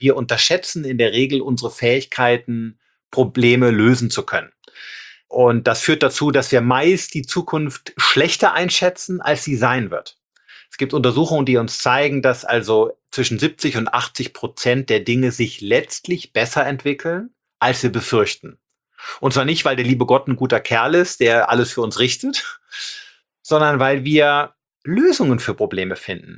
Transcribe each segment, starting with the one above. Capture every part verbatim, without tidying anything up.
Wir unterschätzen in der Regel unsere Fähigkeiten, Probleme lösen zu können. Und das führt dazu, dass wir meist die Zukunft schlechter einschätzen, als sie sein wird. Es gibt Untersuchungen, die uns zeigen, dass also zwischen siebzig und achtzig Prozent der Dinge sich letztlich besser entwickeln, als wir befürchten. Und zwar nicht, weil der liebe Gott ein guter Kerl ist, der alles für uns richtet, sondern weil wir Lösungen für Probleme finden.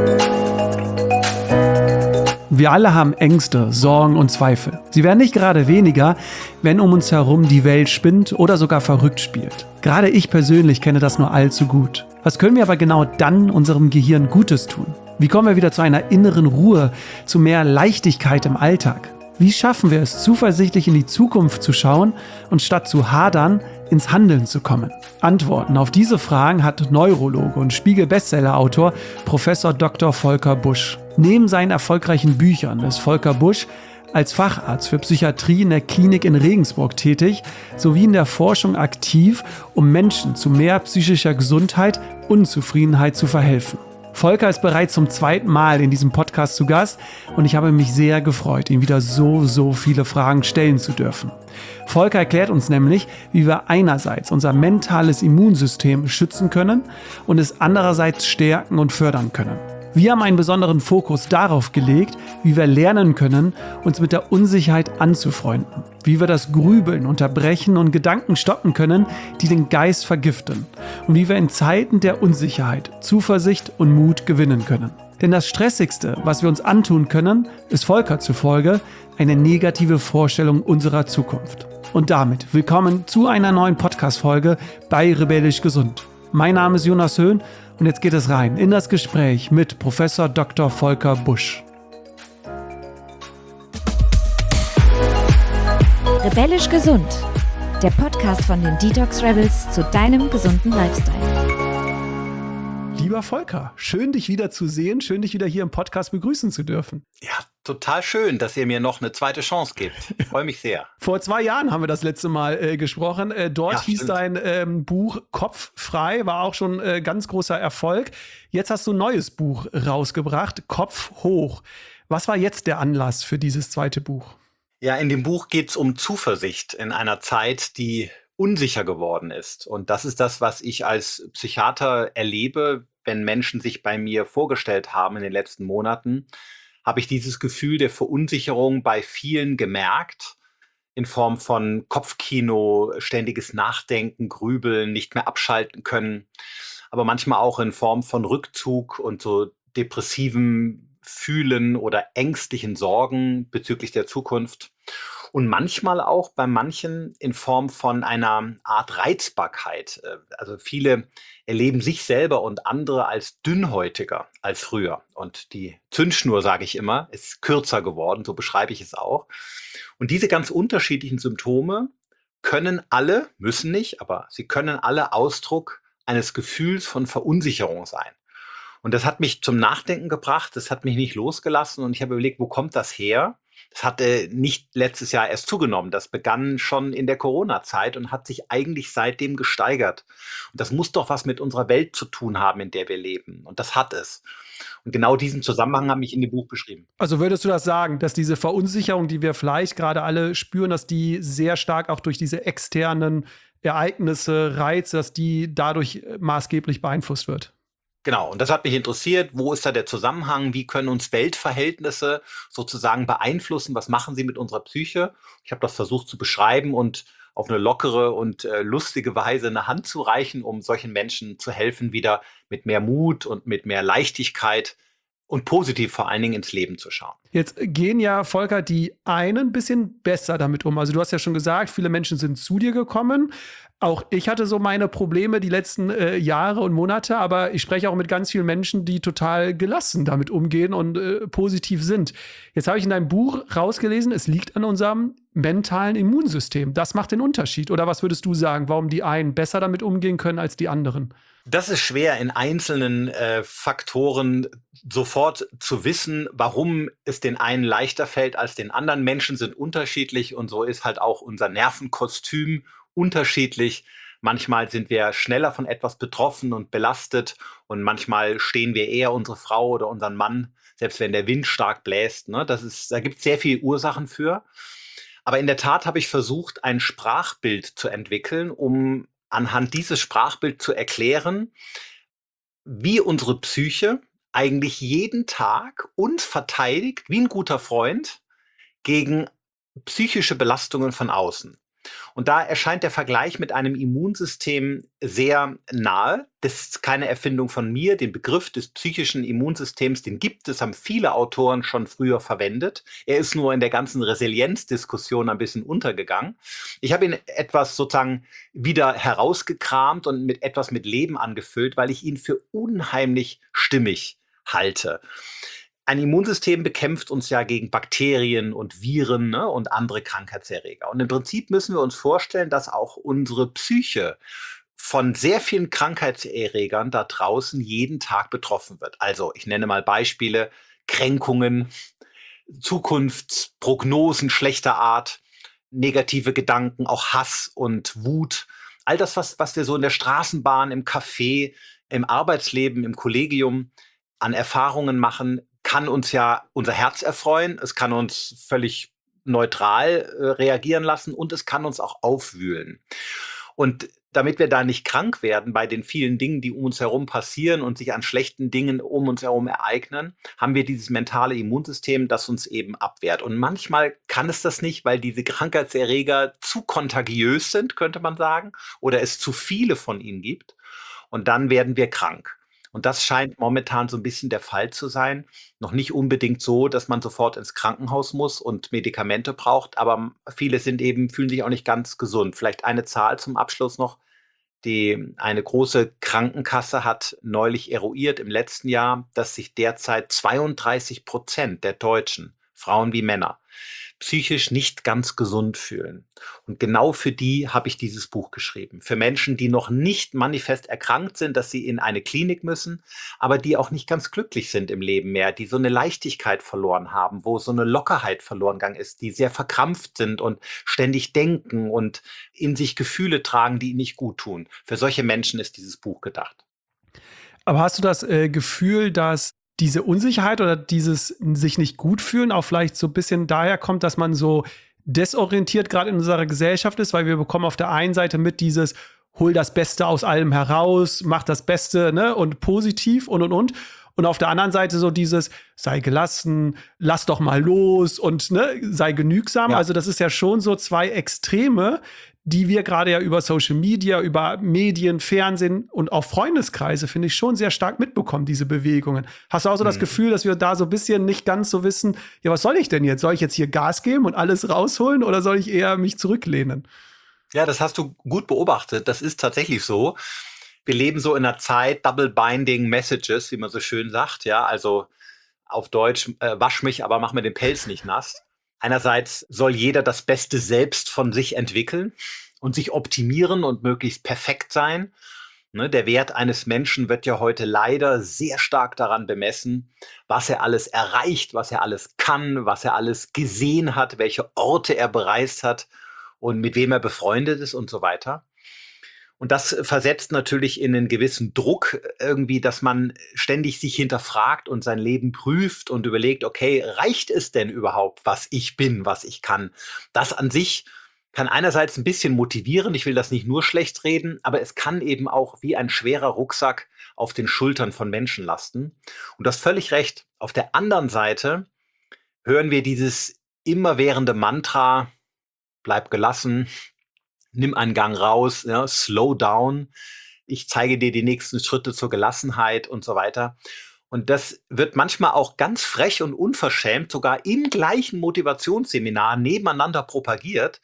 Wir alle haben Ängste, Sorgen und Zweifel. Sie werden nicht gerade weniger, wenn um uns herum die Welt spinnt oder sogar verrückt spielt. Gerade ich persönlich kenne das nur allzu gut. Was können wir aber genau dann unserem Gehirn Gutes tun? Wie kommen wir wieder zu einer inneren Ruhe, zu mehr Leichtigkeit im Alltag? Wie schaffen wir es, zuversichtlich in die Zukunft zu schauen und statt zu hadern, ins Handeln zu kommen? Antworten auf diese Fragen hat Neurologe und Spiegel-Bestseller-Autor Professor Doktor Volker Busch. Neben seinen erfolgreichen Büchern ist Volker Busch als Facharzt für Psychiatrie in der Klinik in Regensburg tätig, sowie in der Forschung aktiv, um Menschen zu mehr psychischer Gesundheit und Zufriedenheit zu verhelfen. Volker ist bereits zum zweiten Mal in diesem Podcast zu Gast und ich habe mich sehr gefreut, ihm wieder so, so viele Fragen stellen zu dürfen. Volker erklärt uns nämlich, wie wir einerseits unser mentales Immunsystem schützen können und es andererseits stärken und fördern können. Wir haben einen besonderen Fokus darauf gelegt, wie wir lernen können, uns mit der Unsicherheit anzufreunden, wie wir das Grübeln unterbrechen und Gedanken stoppen können, die den Geist vergiften und wie wir in Zeiten der Unsicherheit Zuversicht und Mut gewinnen können. Denn das Stressigste, was wir uns antun können, ist Volker zufolge eine negative Vorstellung unserer Zukunft. Und damit willkommen zu einer neuen Podcast-Folge bei Rebellisch Gesund. Mein Name ist Jonas Höhn. Und jetzt geht es rein in das Gespräch mit Professor Doktor Volker Busch. Rebellisch Gesund, der Podcast von den Detox Rebels zu deinem gesunden Lifestyle. Lieber Volker, schön dich wieder zu sehen, schön dich wieder hier im Podcast begrüßen zu dürfen. Ja, total schön, dass ihr mir noch eine zweite Chance gebt. Ich freue mich sehr. Vor zwei Jahren haben wir das letzte Mal äh, gesprochen. Äh, dort Ja, hieß stimmt. dein ähm, Buch Kopf frei, war auch schon äh, ganz großer Erfolg. Jetzt hast du ein neues Buch rausgebracht, Kopf hoch. Was war jetzt der Anlass für dieses zweite Buch? Ja, in dem Buch geht es um Zuversicht in einer Zeit, die unsicher geworden ist. Und das ist das, was ich als Psychiater erlebe, wenn Menschen sich bei mir vorgestellt haben in den letzten Monaten, habe ich dieses Gefühl der Verunsicherung bei vielen gemerkt, in Form von Kopfkino, ständiges Nachdenken, Grübeln, nicht mehr abschalten können, aber manchmal auch in Form von Rückzug und so depressivem Fühlen oder ängstlichen Sorgen bezüglich der Zukunft. Und manchmal auch bei manchen in Form von einer Art Reizbarkeit. Äh, Also viele erleben sich selber und andere als dünnhäutiger als früher. Und die Zündschnur, sage ich immer, ist kürzer geworden, so beschreibe ich es auch. Und diese ganz unterschiedlichen Symptome können alle, müssen nicht, aber sie können alle Ausdruck eines Gefühls von Verunsicherung sein. Und das hat mich zum Nachdenken gebracht, das hat mich nicht losgelassen und ich habe überlegt, wo kommt das her? Das hat äh, nicht letztes Jahr erst zugenommen. Das begann schon in der Corona-Zeit und hat sich eigentlich seitdem gesteigert. Und das muss doch was mit unserer Welt zu tun haben, in der wir leben. Und das hat es. Und genau diesen Zusammenhang habe ich in dem Buch beschrieben. Also würdest du das sagen, dass diese Verunsicherung, die wir vielleicht gerade alle spüren, dass die sehr stark auch durch diese externen Ereignisse, Reize, dass die dadurch maßgeblich beeinflusst wird? Genau, und das hat mich interessiert. Wo ist da der Zusammenhang? Wie können uns Weltverhältnisse sozusagen beeinflussen? Was machen sie mit unserer Psyche? Ich habe das versucht zu beschreiben und auf eine lockere und äh, lustige Weise eine Hand zu reichen, um solchen Menschen zu helfen, wieder mit mehr Mut und mit mehr Leichtigkeit und positiv vor allen Dingen ins Leben zu schauen. Jetzt gehen ja, Volker, die einen ein bisschen besser damit um. Also du hast ja schon gesagt, viele Menschen sind zu dir gekommen. Auch ich hatte so meine Probleme die letzten äh, Jahre und Monate, aber ich spreche auch mit ganz vielen Menschen, die total gelassen damit umgehen und äh, positiv sind. Jetzt habe ich in deinem Buch rausgelesen, es liegt an unserem mentalen Immunsystem. Das macht den Unterschied. Oder was würdest du sagen, warum die einen besser damit umgehen können als die anderen? Das ist schwer in einzelnen äh, Faktoren sofort zu wissen, warum es den einen leichter fällt als den anderen. Menschen sind unterschiedlich und so ist halt auch unser Nervenkostüm unterschiedlich. Manchmal sind wir schneller von etwas betroffen und belastet und manchmal stehen wir eher unsere Frau oder unseren Mann selbst wenn der Wind stark bläst. Ne? Das ist, da gibt es sehr viele Ursachen für. Aber in der Tat habe ich versucht, ein Sprachbild zu entwickeln, um anhand dieses Sprachbild zu erklären, wie unsere Psyche eigentlich jeden Tag uns verteidigt, wie ein guter Freund, gegen psychische Belastungen von außen. Und da erscheint der Vergleich mit einem Immunsystem sehr nahe. Das ist keine Erfindung von mir. Den Begriff des psychischen Immunsystems, den gibt es, haben viele Autoren schon früher verwendet. Er ist nur in der ganzen Resilienzdiskussion ein bisschen untergegangen. Ich habe ihn etwas sozusagen wieder herausgekramt und mit etwas mit Leben angefüllt, weil ich ihn für unheimlich stimmig halte. Ein Immunsystem bekämpft uns ja gegen Bakterien und Viren, ne, und andere Krankheitserreger. Und im Prinzip müssen wir uns vorstellen, dass auch unsere Psyche von sehr vielen Krankheitserregern da draußen jeden Tag betroffen wird. Also ich nenne mal Beispiele: Kränkungen, Zukunftsprognosen schlechter Art, negative Gedanken, auch Hass und Wut. All das, was, was wir so in der Straßenbahn, im Café, im Arbeitsleben, im Kollegium an Erfahrungen machen, kann uns ja unser Herz erfreuen, es kann uns völlig neutral äh, reagieren lassen und es kann uns auch aufwühlen. Und damit wir da nicht krank werden bei den vielen Dingen, die um uns herum passieren und sich an schlechten Dingen um uns herum ereignen, haben wir dieses mentale Immunsystem, das uns eben abwehrt. Und manchmal kann es das nicht, weil diese Krankheitserreger zu kontagiös sind, könnte man sagen, oder es zu viele von ihnen gibt. Und dann werden wir krank. Und das scheint momentan so ein bisschen der Fall zu sein. Noch nicht unbedingt so, dass man sofort ins Krankenhaus muss und Medikamente braucht, aber viele sind eben, fühlen sich auch nicht ganz gesund. Vielleicht eine Zahl zum Abschluss noch. Die, eine große Krankenkasse hat neulich eruiert im letzten Jahr, dass sich derzeit zweiunddreißig Prozent der Deutschen, Frauen wie Männer, psychisch nicht ganz gesund fühlen. Und genau für die habe ich dieses Buch geschrieben. Für Menschen, die noch nicht manifest erkrankt sind, dass sie in eine Klinik müssen, aber die auch nicht ganz glücklich sind im Leben mehr, die so eine Leichtigkeit verloren haben, wo so eine Lockerheit verloren gegangen ist, die sehr verkrampft sind und ständig denken und in sich Gefühle tragen, die ihnen nicht gut tun. Für solche Menschen ist dieses Buch gedacht. Aber hast du das äh, Gefühl, dass diese Unsicherheit oder dieses sich nicht gut fühlen auch vielleicht so ein bisschen daher kommt, dass man so desorientiert gerade in unserer Gesellschaft ist, weil wir bekommen auf der einen Seite mit dieses hol das Beste aus allem heraus, mach das Beste, ne, und positiv und und und. Und auf der anderen Seite so dieses sei gelassen, lass doch mal los und ne, sei genügsam. Ja. Also das ist ja schon so zwei Extreme, die wir gerade ja über Social Media, über Medien, Fernsehen und auch Freundeskreise, finde ich, schon sehr stark mitbekommen, diese Bewegungen. Hast du auch so das Mhm. Gefühl, dass wir da so ein bisschen nicht ganz so wissen, ja, was soll ich denn jetzt? Soll ich jetzt hier Gas geben und alles rausholen oder soll ich eher mich zurücklehnen? Ja, das hast du gut beobachtet. Das ist tatsächlich so. Wir leben so in einer Zeit Double Binding Messages, wie man so schön sagt. Ja, also auf Deutsch, äh, wasch mich, aber mach mir den Pelz nicht nass. Einerseits soll jeder das Beste selbst von sich entwickeln und sich optimieren und möglichst perfekt sein. Ne, der Wert eines Menschen wird ja heute leider sehr stark daran bemessen, was er alles erreicht, was er alles kann, was er alles gesehen hat, welche Orte er bereist hat und mit wem er befreundet ist und so weiter. Und das versetzt natürlich in einen gewissen Druck irgendwie, dass man ständig sich hinterfragt und sein Leben prüft und überlegt, okay, reicht es denn überhaupt, was ich bin, was ich kann? Das an sich kann einerseits ein bisschen motivieren, ich will das nicht nur schlecht reden, aber es kann eben auch wie ein schwerer Rucksack auf den Schultern von Menschen lasten. Und du hast völlig recht. Auf der anderen Seite hören wir dieses immerwährende Mantra, bleib gelassen, nimm einen Gang raus, ja, slow down, ich zeige dir die nächsten Schritte zur Gelassenheit und so weiter. Und das wird manchmal auch ganz frech und unverschämt sogar im gleichen Motivationsseminar nebeneinander propagiert.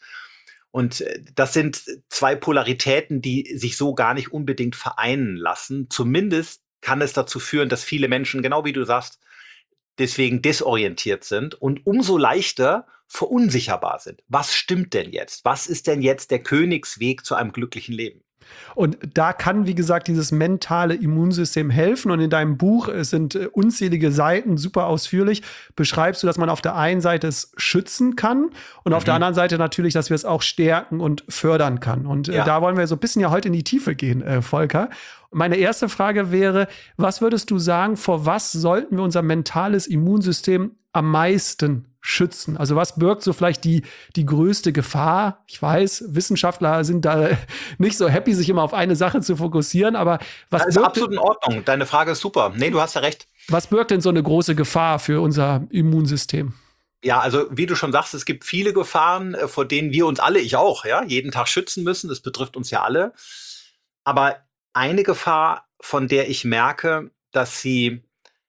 Und äh, das sind zwei Polaritäten, die sich so gar nicht unbedingt vereinen lassen. Zumindest kann es dazu führen, dass viele Menschen, genau wie du sagst, deswegen desorientiert sind und umso leichter verunsicherbar sind. Was stimmt denn jetzt? Was ist denn jetzt der Königsweg zu einem glücklichen Leben? Und da kann, wie gesagt, dieses mentale Immunsystem helfen. Und in deinem Buch, es sind äh, unzählige Seiten, super ausführlich, beschreibst du, dass man auf der einen Seite es schützen kann und mhm. auf der anderen Seite natürlich, dass wir es auch stärken und fördern kann. Und äh, ja. da wollen wir so ein bisschen ja heute in die Tiefe gehen, äh, Volker. Meine erste Frage wäre, was würdest du sagen, vor was sollten wir unser mentales Immunsystem am meisten schützen? Also was birgt so vielleicht die, die größte Gefahr? Ich weiß, Wissenschaftler sind da nicht so happy, sich immer auf eine Sache zu fokussieren, aber was das ist absolut in Ordnung. Deine Frage ist super. Nee, du hast ja recht. Was birgt denn so eine große Gefahr für unser Immunsystem? Ja, also wie du schon sagst, es gibt viele Gefahren, vor denen wir uns alle, ich auch, ja, jeden Tag schützen müssen. Das betrifft uns ja alle. Aber eine Gefahr, von der ich merke, dass sie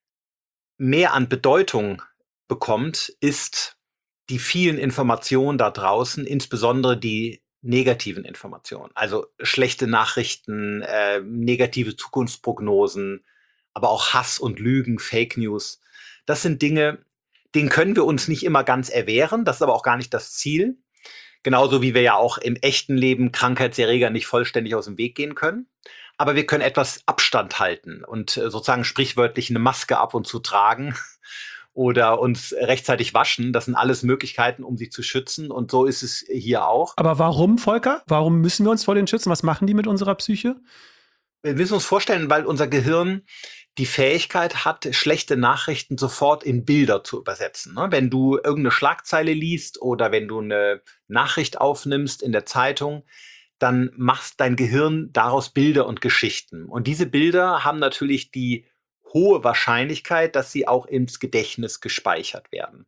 mehr an Bedeutung bekommt, ist die vielen Informationen da draußen, insbesondere die negativen Informationen. Also schlechte Nachrichten, äh, negative Zukunftsprognosen, aber auch Hass und Lügen, Fake News. Das sind Dinge, denen können wir uns nicht immer ganz erwehren. Das ist aber auch gar nicht das Ziel. Genauso wie wir ja auch im echten Leben Krankheitserreger nicht vollständig aus dem Weg gehen können. Aber wir können etwas Abstand halten und äh, sozusagen sprichwörtlich eine Maske ab und zu tragen oder uns rechtzeitig waschen. Das sind alles Möglichkeiten, um sich zu schützen. Und so ist es hier auch. Aber warum, Volker? Warum müssen wir uns vor denen schützen? Was machen die mit unserer Psyche? Wir müssen uns vorstellen, weil unser Gehirn die Fähigkeit hat, schlechte Nachrichten sofort in Bilder zu übersetzen. Ne? Wenn du irgendeine Schlagzeile liest oder wenn du eine Nachricht aufnimmst in der Zeitung, dann machst dein Gehirn daraus Bilder und Geschichten. Und diese Bilder haben natürlich die hohe Wahrscheinlichkeit, dass sie auch ins Gedächtnis gespeichert werden.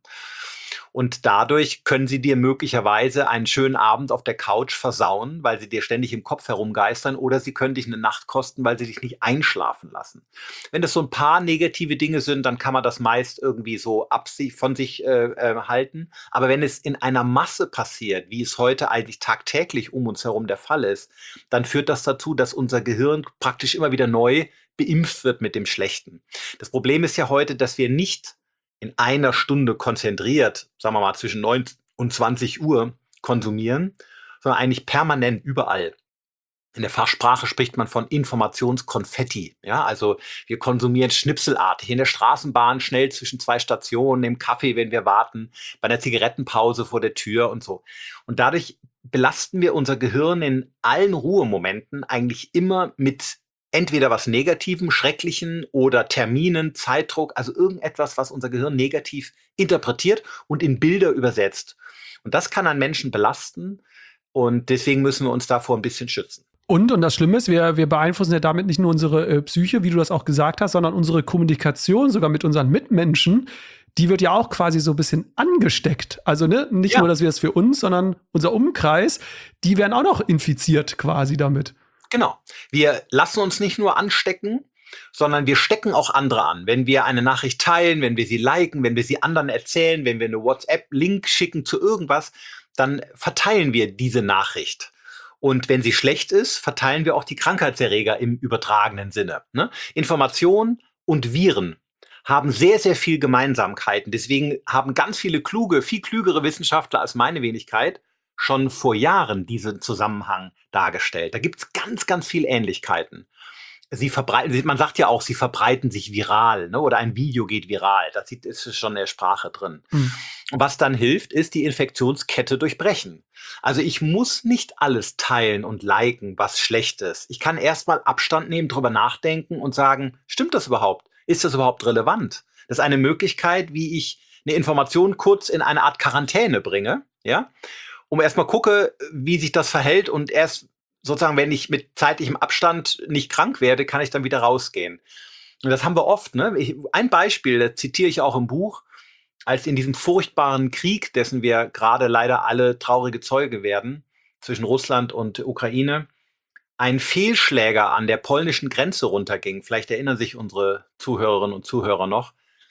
Und dadurch können sie dir möglicherweise einen schönen Abend auf der Couch versauen, weil sie dir ständig im Kopf herumgeistern, oder sie können dich eine Nacht kosten, weil sie dich nicht einschlafen lassen. Wenn das so ein paar negative Dinge sind, dann kann man das meist irgendwie so ab sich, von sich äh, äh, halten. Aber wenn es in einer Masse passiert, wie es heute eigentlich tagtäglich um uns herum der Fall ist, dann führt das dazu, dass unser Gehirn praktisch immer wieder neu beimpft wird mit dem Schlechten. Das Problem ist ja heute, dass wir nicht in einer Stunde konzentriert, sagen wir mal zwischen neun und zwanzig Uhr konsumieren, sondern eigentlich permanent überall. In der Fachsprache spricht man von Informationskonfetti. Ja, also wir konsumieren schnipselartig in der Straßenbahn, schnell zwischen zwei Stationen, im Kaffee, wenn wir warten, bei einer Zigarettenpause vor der Tür und so. Und dadurch belasten wir unser Gehirn in allen Ruhemomenten eigentlich immer mit entweder was Negativem, Schrecklichen oder Terminen, Zeitdruck, also irgendetwas, was unser Gehirn negativ interpretiert und in Bilder übersetzt. Und das kann einen Menschen belasten und deswegen müssen wir uns davor ein bisschen schützen. Und, und das Schlimme ist, wir, wir beeinflussen ja damit nicht nur unsere äh, Psyche, wie du das auch gesagt hast, sondern unsere Kommunikation sogar mit unseren Mitmenschen, die wird ja auch quasi so ein bisschen angesteckt. Also ne, nicht ja. nur, dass wir es für uns, sondern unser Umkreis, die werden auch noch infiziert quasi damit. Genau. Wir lassen uns nicht nur anstecken, sondern wir stecken auch andere an. Wenn wir eine Nachricht teilen, wenn wir sie liken, wenn wir sie anderen erzählen, wenn wir eine WhatsApp-Link schicken zu irgendwas, dann verteilen wir diese Nachricht. Und wenn sie schlecht ist, verteilen wir auch die Krankheitserreger im übertragenen Sinne. Ne? Information und Viren haben sehr, sehr viel Gemeinsamkeiten. Deswegen haben ganz viele kluge, viel klügere Wissenschaftler als meine Wenigkeit schon vor Jahren diesen Zusammenhang dargestellt. Da gibt es ganz, ganz viele Ähnlichkeiten. Sie verbreiten, man sagt ja auch, sie verbreiten sich viral, ne? Oder ein Video geht viral. Das ist schon in der Sprache drin. Mhm. Und was dann hilft, ist die Infektionskette durchbrechen. Also ich muss nicht alles teilen und liken, was schlecht ist. Ich kann erstmal Abstand nehmen, drüber nachdenken und sagen, stimmt das überhaupt? Ist das überhaupt relevant? Das ist eine Möglichkeit, wie ich eine Information kurz in eine Art Quarantäne bringe, ja? Um erstmal gucke, wie sich das verhält und erst sozusagen, wenn ich mit zeitlichem Abstand nicht krank werde, kann ich dann wieder rausgehen. Und das haben wir oft. Ne? Ich, ein Beispiel, das zitiere ich auch im Buch, als in diesem furchtbaren Krieg, dessen wir gerade leider alle traurige Zeuge werden, zwischen Russland und Ukraine, ein Fehlschläger an der polnischen Grenze runterging. Vielleicht erinnern sich unsere Zuhörerinnen und Zuhörer noch.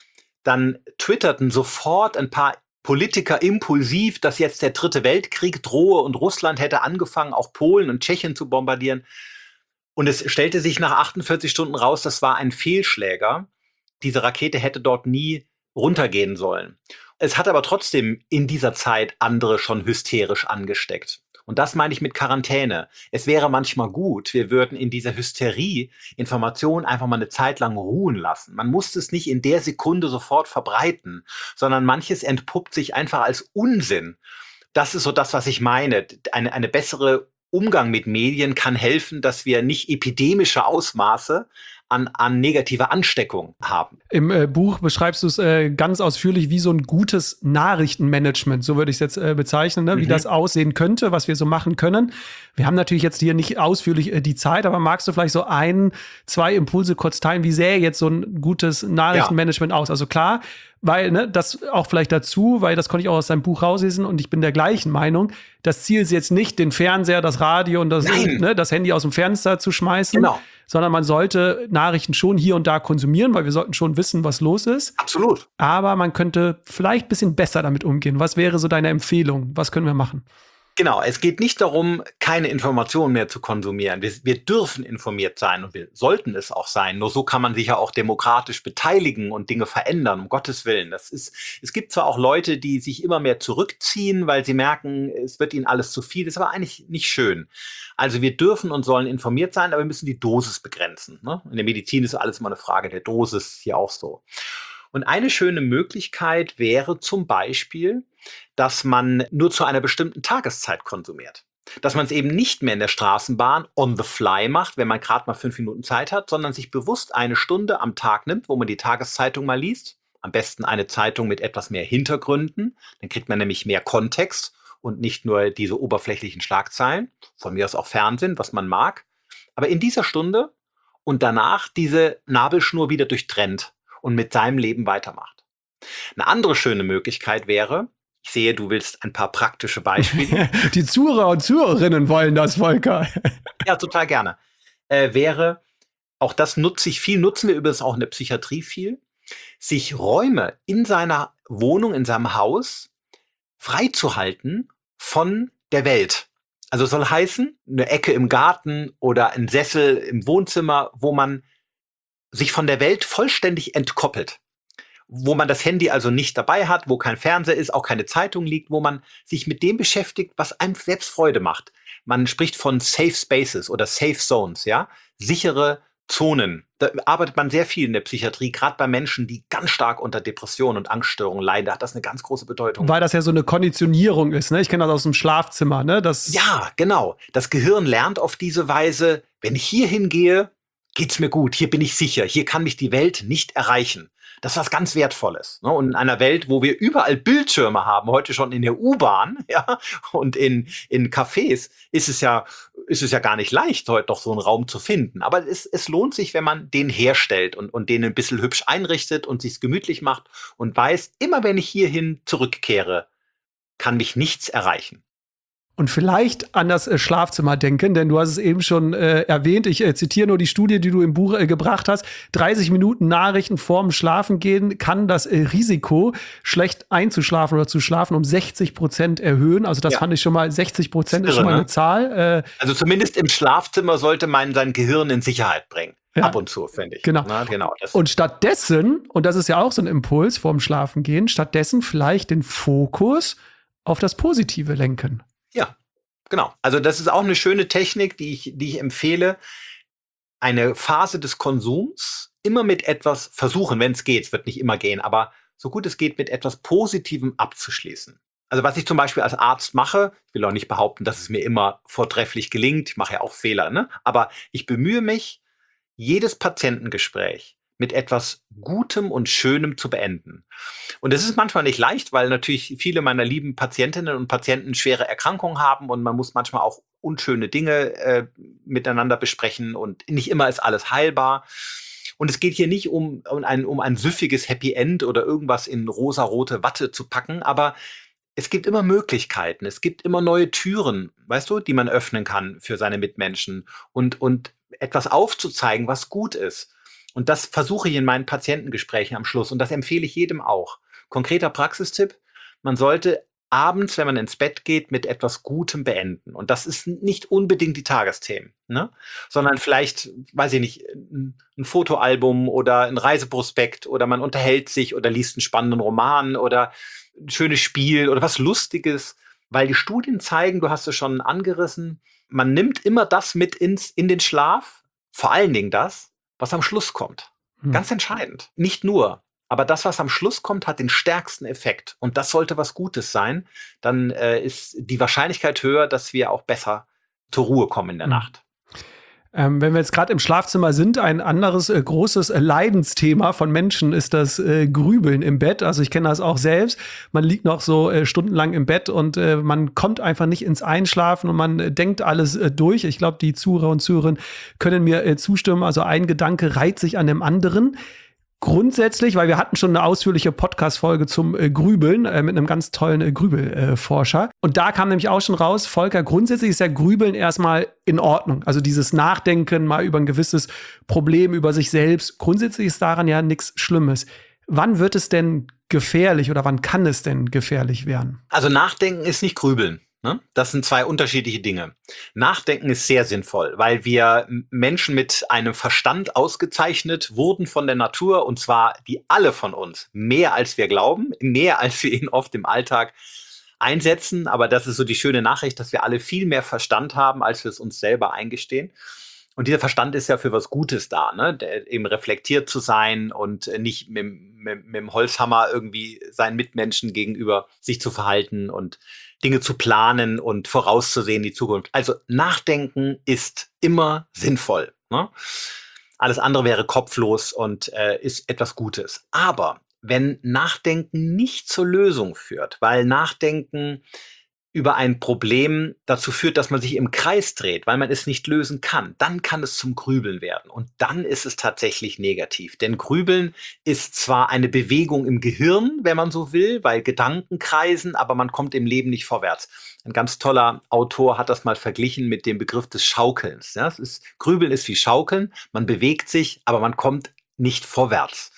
Dann twitterten sofort ein paar Politiker impulsiv, dass jetzt der dritte Weltkrieg drohe und Russland hätte angefangen, auch Polen und Tschechien zu bombardieren. Und es stellte sich nach achtundvierzig Stunden raus, das war ein Fehlschläger. Diese Rakete hätte dort nie runtergehen sollen. Es hat aber trotzdem in dieser Zeit andere schon hysterisch angesteckt. Und das meine ich mit Quarantäne. Es wäre manchmal gut, wir würden in dieser Hysterie Informationen einfach mal eine Zeit lang ruhen lassen. Man muss es nicht in der Sekunde sofort verbreiten, sondern manches entpuppt sich einfach als Unsinn. Das ist so das, was ich meine. Eine, eine bessere Umgang mit Medien kann helfen, dass wir nicht epidemische Ausmaße an, an negativer Ansteckung haben. Im äh, Buch beschreibst du es äh, ganz ausführlich wie so ein gutes Nachrichtenmanagement, so würde ich es jetzt äh, bezeichnen, ne? Wie Mhm. das aussehen könnte, was wir so machen können. Wir haben natürlich jetzt hier nicht ausführlich äh, die Zeit, aber magst du vielleicht so ein, zwei Impulse kurz teilen, wie sähe jetzt so ein gutes Nachrichtenmanagement aus? Also klar, weil, ne, das auch vielleicht dazu, weil das konnte ich auch aus deinem Buch rauslesen und ich bin der gleichen Meinung, das Ziel ist jetzt nicht, den Fernseher, das Radio und das, Nein. ne, das Handy aus dem Fenster zu schmeißen, Genau. sondern man sollte Nachrichten schon hier und da konsumieren, weil wir sollten schon wissen, was los ist. Absolut. Aber man könnte vielleicht ein bisschen besser damit umgehen. Was wäre so deine Empfehlung? Was können wir machen? Genau, es geht nicht darum, keine Informationen mehr zu konsumieren. Wir, wir dürfen informiert sein und wir sollten es auch sein. Nur so kann man sich ja auch demokratisch beteiligen und Dinge verändern, um Gottes Willen. Das ist, es gibt zwar auch Leute, die sich immer mehr zurückziehen, weil sie merken, es wird ihnen alles zu viel. Das ist aber eigentlich nicht schön. Also wir dürfen und sollen informiert sein, aber wir müssen die Dosis begrenzen. Ne? In der Medizin ist alles immer eine Frage der Dosis, hier auch so. Und eine schöne Möglichkeit wäre zum Beispiel, dass man nur zu einer bestimmten Tageszeit konsumiert. Dass man es eben nicht mehr in der Straßenbahn on the fly macht, wenn man gerade mal fünf Minuten Zeit hat, sondern sich bewusst eine Stunde am Tag nimmt, wo man die Tageszeitung mal liest. Am besten eine Zeitung mit etwas mehr Hintergründen. Dann kriegt man nämlich mehr Kontext und nicht nur diese oberflächlichen Schlagzeilen. Von mir aus auch Fernsehen, was man mag. Aber in dieser Stunde und danach diese Nabelschnur wieder durchtrennt und mit seinem Leben weitermacht. Eine andere schöne Möglichkeit wäre, ich sehe, du willst ein paar praktische Beispiele. Die Zuhörer und Zuhörerinnen wollen das, Volker. Ja, total gerne. Äh, wäre, auch das nutze ich viel, nutzen wir übrigens auch in der Psychiatrie viel, sich Räume in seiner Wohnung, in seinem Haus freizuhalten von der Welt. Also es soll heißen, eine Ecke im Garten oder ein Sessel im Wohnzimmer, wo man sich von der Welt vollständig entkoppelt. Wo man das Handy also nicht dabei hat, wo kein Fernseher ist, auch keine Zeitung liegt, wo man sich mit dem beschäftigt, was einem selbst Freude macht. Man spricht von Safe Spaces oder Safe Zones, ja, sichere Zonen. Da arbeitet man sehr viel in der Psychiatrie, gerade bei Menschen, die ganz stark unter Depressionen und Angststörungen leiden. Da hat das eine ganz große Bedeutung. Weil das ja so eine Konditionierung ist, ne? Ich kenne das aus dem Schlafzimmer, ne? Das Ja, genau. Das Gehirn lernt auf diese Weise, wenn ich hier hingehe, geht's mir gut, hier bin ich sicher, hier kann mich die Welt nicht erreichen. Das ist was ganz Wertvolles. Ne? Und in einer Welt, wo wir überall Bildschirme haben, heute schon in der U-Bahn, ja, und in, in Cafés, ist es ja, ist es ja gar nicht leicht, heute noch so einen Raum zu finden. Aber es, es lohnt sich, wenn man den herstellt und, und den ein bisschen hübsch einrichtet und sich's gemütlich macht und weiß, immer wenn ich hierhin zurückkehre, kann mich nichts erreichen. Und vielleicht an das äh, Schlafzimmer denken, denn du hast es eben schon äh, erwähnt. Ich äh, zitiere nur die Studie, die du im Buch äh, gebracht hast. dreißig Minuten Nachrichten vorm Schlafengehen kann das äh, Risiko, schlecht einzuschlafen oder zu schlafen, um sechzig Prozent erhöhen. Also das Ja. fand ich schon mal, sechzig Prozent ist Irre, schon mal ne? eine Zahl. Äh, Also zumindest im Schlafzimmer sollte man sein Gehirn in Sicherheit bringen. Ja. Ab und zu, finde ich. Genau. Na, genau das. Und stattdessen, und das ist ja auch so ein Impuls vorm Schlafengehen, stattdessen vielleicht den Fokus auf das Positive lenken. Ja, genau. Also das ist auch eine schöne Technik, die ich, die ich empfehle. Eine Phase des Konsums immer mit etwas versuchen, wenn es geht. Es wird nicht immer gehen, aber so gut es geht, mit etwas Positivem abzuschließen. Also was ich zum Beispiel als Arzt mache, ich will auch nicht behaupten, dass es mir immer vortrefflich gelingt. Ich mache ja auch Fehler, ne? Aber ich bemühe mich, jedes Patientengespräch mit etwas Gutem und Schönem zu beenden. Und das ist manchmal nicht leicht, weil natürlich viele meiner lieben Patientinnen und Patienten schwere Erkrankungen haben und man muss manchmal auch unschöne Dinge äh, miteinander besprechen und nicht immer ist alles heilbar. Und es geht hier nicht um, um, ein, um ein süffiges Happy End oder irgendwas in rosarote Watte zu packen, aber es gibt immer Möglichkeiten, es gibt immer neue Türen, weißt du, die man öffnen kann für seine Mitmenschen und, und etwas aufzuzeigen, was gut ist. Und das versuche ich in meinen Patientengesprächen am Schluss. Und das empfehle ich jedem auch. Konkreter Praxistipp, man sollte abends, wenn man ins Bett geht, mit etwas Gutem beenden. Und das ist nicht unbedingt die Tagesthemen, ne? Sondern vielleicht, weiß ich nicht, ein, ein Fotoalbum oder ein Reiseprospekt oder man unterhält sich oder liest einen spannenden Roman oder ein schönes Spiel oder was Lustiges. Weil die Studien zeigen, du hast es schon angerissen, man nimmt immer das mit ins, in den Schlaf, vor allen Dingen das, was am Schluss kommt. Hm. Ganz entscheidend. Nicht nur, aber das, was am Schluss kommt, hat den stärksten Effekt. Und das sollte was Gutes sein. Dann äh, ist die Wahrscheinlichkeit höher, dass wir auch besser zur Ruhe kommen in der Hm. Nacht. Ähm, wenn wir jetzt gerade im Schlafzimmer sind, ein anderes äh, großes äh, Leidensthema von Menschen ist das äh, Grübeln im Bett. Also ich kenne das auch selbst. Man liegt noch so äh, stundenlang im Bett und äh, man kommt einfach nicht ins Einschlafen und man äh, denkt alles äh, durch. Ich glaube, die Zuhörer und Zuhörerinnen können mir äh, zustimmen. Also ein Gedanke reiht sich an dem anderen. Grundsätzlich, weil wir hatten schon eine ausführliche Podcast-Folge zum äh, Grübeln äh, mit einem ganz tollen äh, Grübelforscher. Äh, und da kam nämlich auch schon raus, Volker, grundsätzlich ist ja Grübeln erstmal in Ordnung. Also dieses Nachdenken mal über ein gewisses Problem, über sich selbst. Grundsätzlich ist daran ja nichts Schlimmes. Wann wird es denn gefährlich oder wann kann es denn gefährlich werden? Also Nachdenken ist nicht Grübeln. Ne? Das sind zwei unterschiedliche Dinge. Nachdenken ist sehr sinnvoll, weil wir Menschen mit einem Verstand ausgezeichnet wurden von der Natur, und zwar die alle von uns, mehr als wir glauben, mehr als wir ihn oft im Alltag einsetzen. Aber das ist so die schöne Nachricht, dass wir alle viel mehr Verstand haben, als wir es uns selber eingestehen. Und dieser Verstand ist ja für was Gutes da, ne? Der, eben reflektiert zu sein und nicht mit, mit, mit dem Holzhammer irgendwie seinen Mitmenschen gegenüber sich zu verhalten und Dinge zu planen und vorauszusehen, die Zukunft. Also Nachdenken ist immer sinnvoll. Ne? Alles andere wäre kopflos und äh, ist etwas Gutes. Aber wenn Nachdenken nicht zur Lösung führt, weil Nachdenken über ein Problem dazu führt, dass man sich im Kreis dreht, weil man es nicht lösen kann, dann kann es zum Grübeln werden. Und dann ist es tatsächlich negativ. Denn Grübeln ist zwar eine Bewegung im Gehirn, wenn man so will, weil Gedanken kreisen, aber man kommt im Leben nicht vorwärts. Ein ganz toller Autor hat das mal verglichen mit dem Begriff des Schaukelns. Ja, es ist, Grübeln ist wie Schaukeln, man bewegt sich, aber man kommt nicht vorwärts.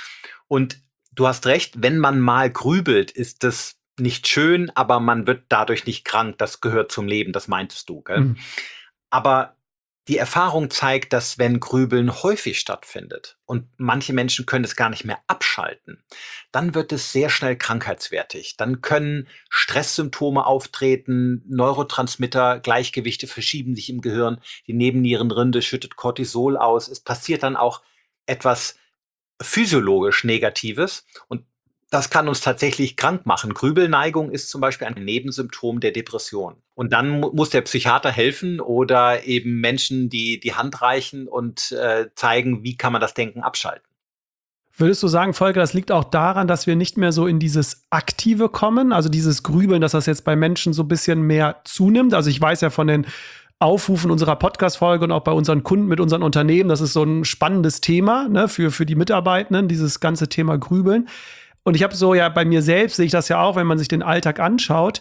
Und du hast recht, wenn man mal grübelt, ist das nicht schön, aber man wird dadurch nicht krank. Das gehört zum Leben, das meintest du. Gell? Mhm. Aber die Erfahrung zeigt, dass wenn Grübeln häufig stattfindet und manche Menschen können es gar nicht mehr abschalten, dann wird es sehr schnell krankheitswertig. Dann können Stresssymptome auftreten, Neurotransmitter, Gleichgewichte verschieben sich im Gehirn, die Nebennierenrinde schüttet Cortisol aus. Es passiert dann auch etwas physiologisch Negatives und das kann uns tatsächlich krank machen. Grübelneigung ist zum Beispiel ein Nebensymptom der Depression. Und dann mu- muss der Psychiater helfen oder eben Menschen die die Hand reichen und äh, zeigen, wie kann man das Denken abschalten. Würdest du sagen, Volker, das liegt auch daran, dass wir nicht mehr so in dieses Aktive kommen, also dieses Grübeln, dass das jetzt bei Menschen so ein bisschen mehr zunimmt? Also ich weiß ja von den Aufrufen unserer Podcast-Folge und auch bei unseren Kunden mit unseren Unternehmen, das ist so ein spannendes Thema, ne, für, für die Mitarbeitenden, dieses ganze Thema Grübeln. Und ich habe so ja bei mir selbst, sehe ich das ja auch, wenn man sich den Alltag anschaut,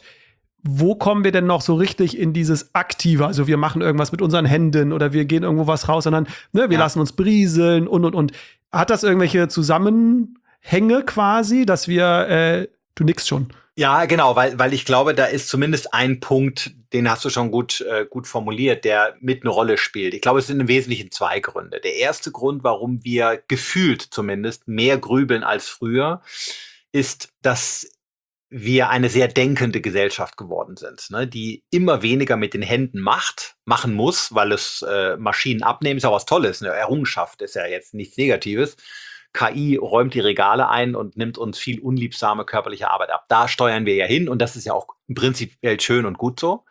wo kommen wir denn noch so richtig in dieses Aktive? Also wir machen irgendwas mit unseren Händen oder wir gehen irgendwo was raus, sondern ne, wir Ja. lassen uns berieseln und, und, und. Hat das irgendwelche Zusammenhänge quasi, dass wir, äh, du nix schon. Ja, genau, weil, weil ich glaube, da ist zumindest ein Punkt, den hast du schon gut, äh, gut formuliert, der mit eine Rolle spielt. Ich glaube, es sind im Wesentlichen zwei Gründe. Der erste Grund, warum wir gefühlt zumindest mehr grübeln als früher, ist, dass wir eine sehr denkende Gesellschaft geworden sind, ne, die immer weniger mit den Händen macht, machen muss, weil es äh, Maschinen abnehmen, ist ja was Tolles, eine Errungenschaft, ist ja jetzt nichts Negatives. K I räumt die Regale ein und nimmt uns viel unliebsame körperliche Arbeit ab. Da steuern wir ja hin und das ist ja auch prinzipiell schön und gut so.